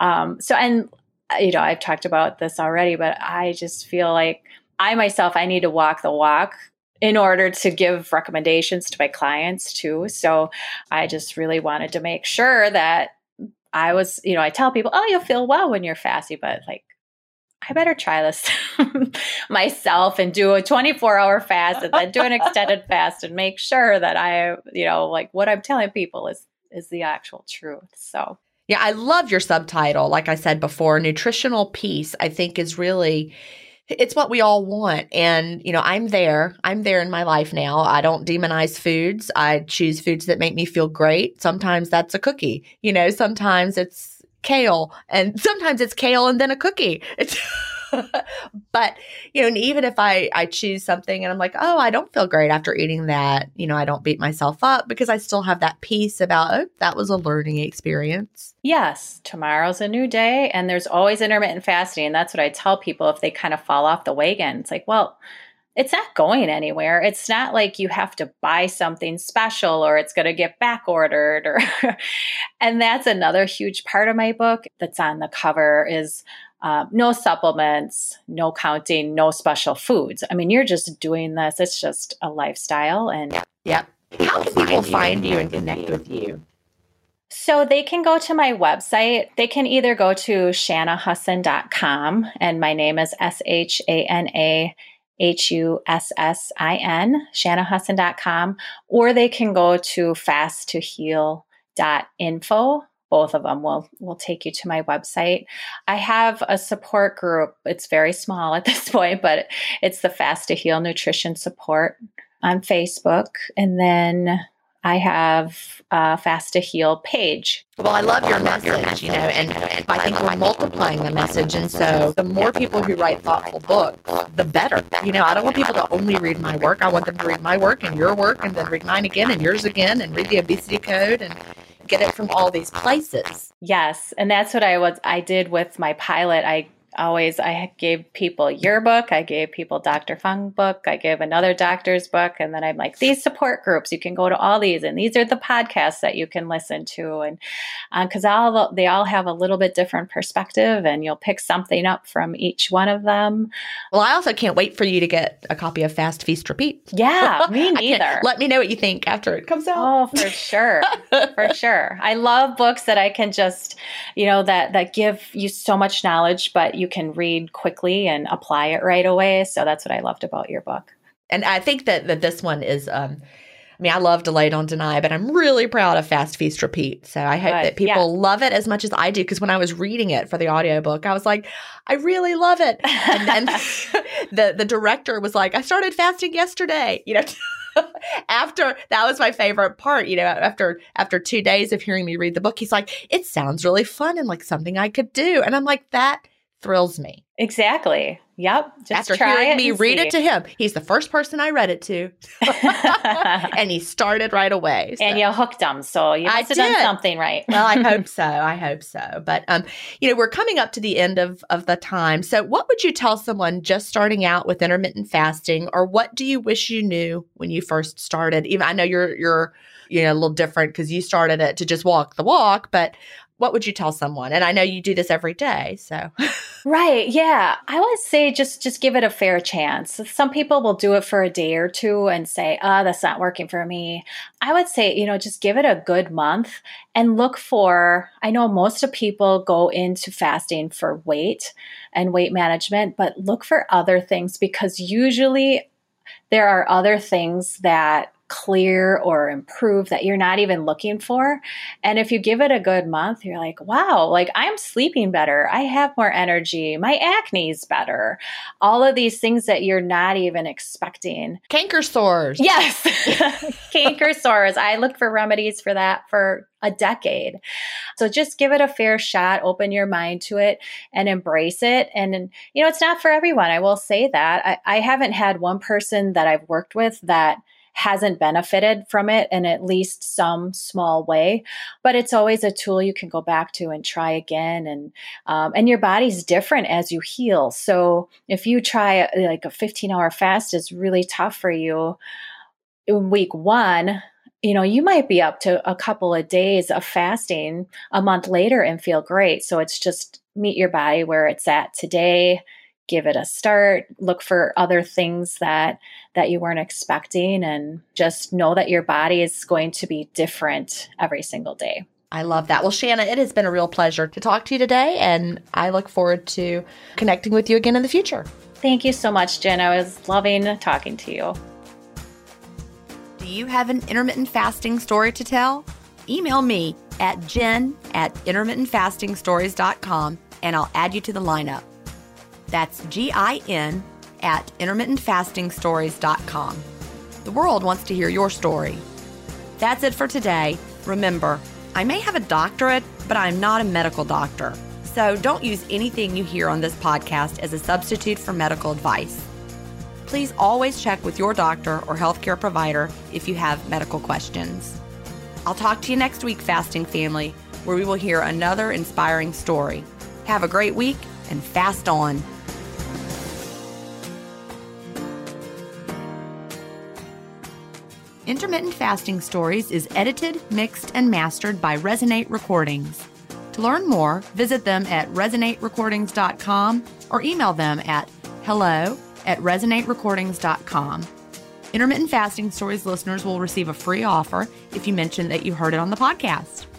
I've talked about this already, but I just feel like I need to walk the walk in order to give recommendations to my clients too. So I just really wanted to make sure that I was, I tell people, oh, you'll feel well when you're fasting, but like, I better try this myself and do a 24-hour fast and then do an extended fast and make sure that I, like what I'm telling people is the actual truth. So. Yeah, I love your subtitle. Like I said before, nutritional peace, I think is really, it's what we all want. And, I'm there in my life now. I don't demonize foods. I choose foods that make me feel great. Sometimes that's a cookie, sometimes it's kale, and sometimes it's kale and then a cookie. But, and even if I choose something and I'm like, oh, I don't feel great after eating that, I don't beat myself up because I still have that peace about, oh, that was a learning experience. Yes, tomorrow's a new day, and there's always intermittent fasting. And that's what I tell people if they kind of fall off the wagon. It's like, well, it's not going anywhere. It's not like you have to buy something special or it's going to get back ordered. And that's another huge part of my book that's on the cover is no supplements, no counting, no special foods. I mean, you're just doing this. It's just a lifestyle. And Yep. How can people find you and connect with you? So they can go to my website. They can either go to ShanaHussin.com, and my name is ShanaHussin, ShanaHussin.com, or they can go to fasttoheal.info. Both of them will take you to my website. I have a support group. It's very small at this point, but it's the Fast to Heal Nutrition Support on Facebook. And then I have a Fast to Heal page. Well, I love your message, and I think we're multiplying the message. And so the more people who write thoughtful books, the better. I don't want people to only read my work. I want them to read my work and your work and then read mine again and yours again and read the obesity code and get it from all these places. Yes. And that's what I did with my pilot. I gave people your book. I gave people Dr. Fung's book. I gave another doctor's book. And then I'm like, these support groups, you can go to all these. And these are the podcasts that you can listen to. And because they all have a little bit different perspective, and you'll pick something up from each one of them. Well, I also can't wait for you to get a copy of Fast, Feast, Repeat. Yeah, me neither. Let me know what you think after it comes out. Oh, for sure. For sure. I love books that I can just, that give you so much knowledge, but you can read quickly and apply it right away. So that's what I loved about your book. And I think that this one is I mean, I love Delay Don't Deny, but I'm really proud of Fast Feast Repeat. So I hope that people love it as much as I do, because when I was reading it for the audiobook, I was like, I really love it. And the director was like, I started fasting yesterday, after that was my favorite part, after 2 days of hearing me read the book, he's like, it sounds really fun and like something I could do. And I'm like, that thrills me. Exactly. Yep. Just after try hearing it me read see. it to him. He's the first person I read it to. And he started right away. So. And you hooked him. So you must have done something right. Well, I hope so. But, we're coming up to the end of the time. So what would you tell someone just starting out with intermittent fasting, or what do you wish you knew when you first started? Even I know you're a little different because you started it to just walk the walk, but what would you tell someone? And I know you do this every day, so. Right. Yeah. I would say just give it a fair chance. Some people will do it for a day or two and say, that's not working for me. I would say, just give it a good month and look for, I know most of people go into fasting for weight and weight management, but look for other things, because usually there are other things that clear or improve that you're not even looking for. And if you give it a good month, you're like, wow, like I'm sleeping better. I have more energy. My acne is better. All of these things that you're not even expecting. Canker sores. Yes. Canker sores. I looked for remedies for that for a decade. So just give it a fair shot, open your mind to it and embrace it. And, it's not for everyone. I will say that. I haven't had one person that I've worked with that hasn't benefited from it in at least some small way, but it's always a tool you can go back to and try again. And your body's different as you heal. So if you try like a 15-hour fast is really tough for you in week 1, you might be up to a couple of days of fasting a month later and feel great. So it's just meet your body where it's at today. Give it a start, look for other things that you weren't expecting, and just know that your body is going to be different every single day. I love that. Well, Shanna, it has been a real pleasure to talk to you today, and I look forward to connecting with you again in the future. Thank you so much, Jen. I was loving talking to you. Do you have an intermittent fasting story to tell? Email me at jen@intermittentfastingstories.com, and I'll add you to the lineup. That's GIN@intermittentfastingstories.com. The world wants to hear your story. That's it for today. Remember, I may have a doctorate, but I'm not a medical doctor. So don't use anything you hear on this podcast as a substitute for medical advice. Please always check with your doctor or healthcare provider if you have medical questions. I'll talk to you next week, Fasting Family, where we will hear another inspiring story. Have a great week and fast on. Intermittent Fasting Stories is edited, mixed, and mastered by Resonate Recordings. To learn more, visit them at resonaterecordings.com or email them at hello@resonaterecordings.com. Intermittent Fasting Stories listeners will receive a free offer if you mention that you heard it on the podcast.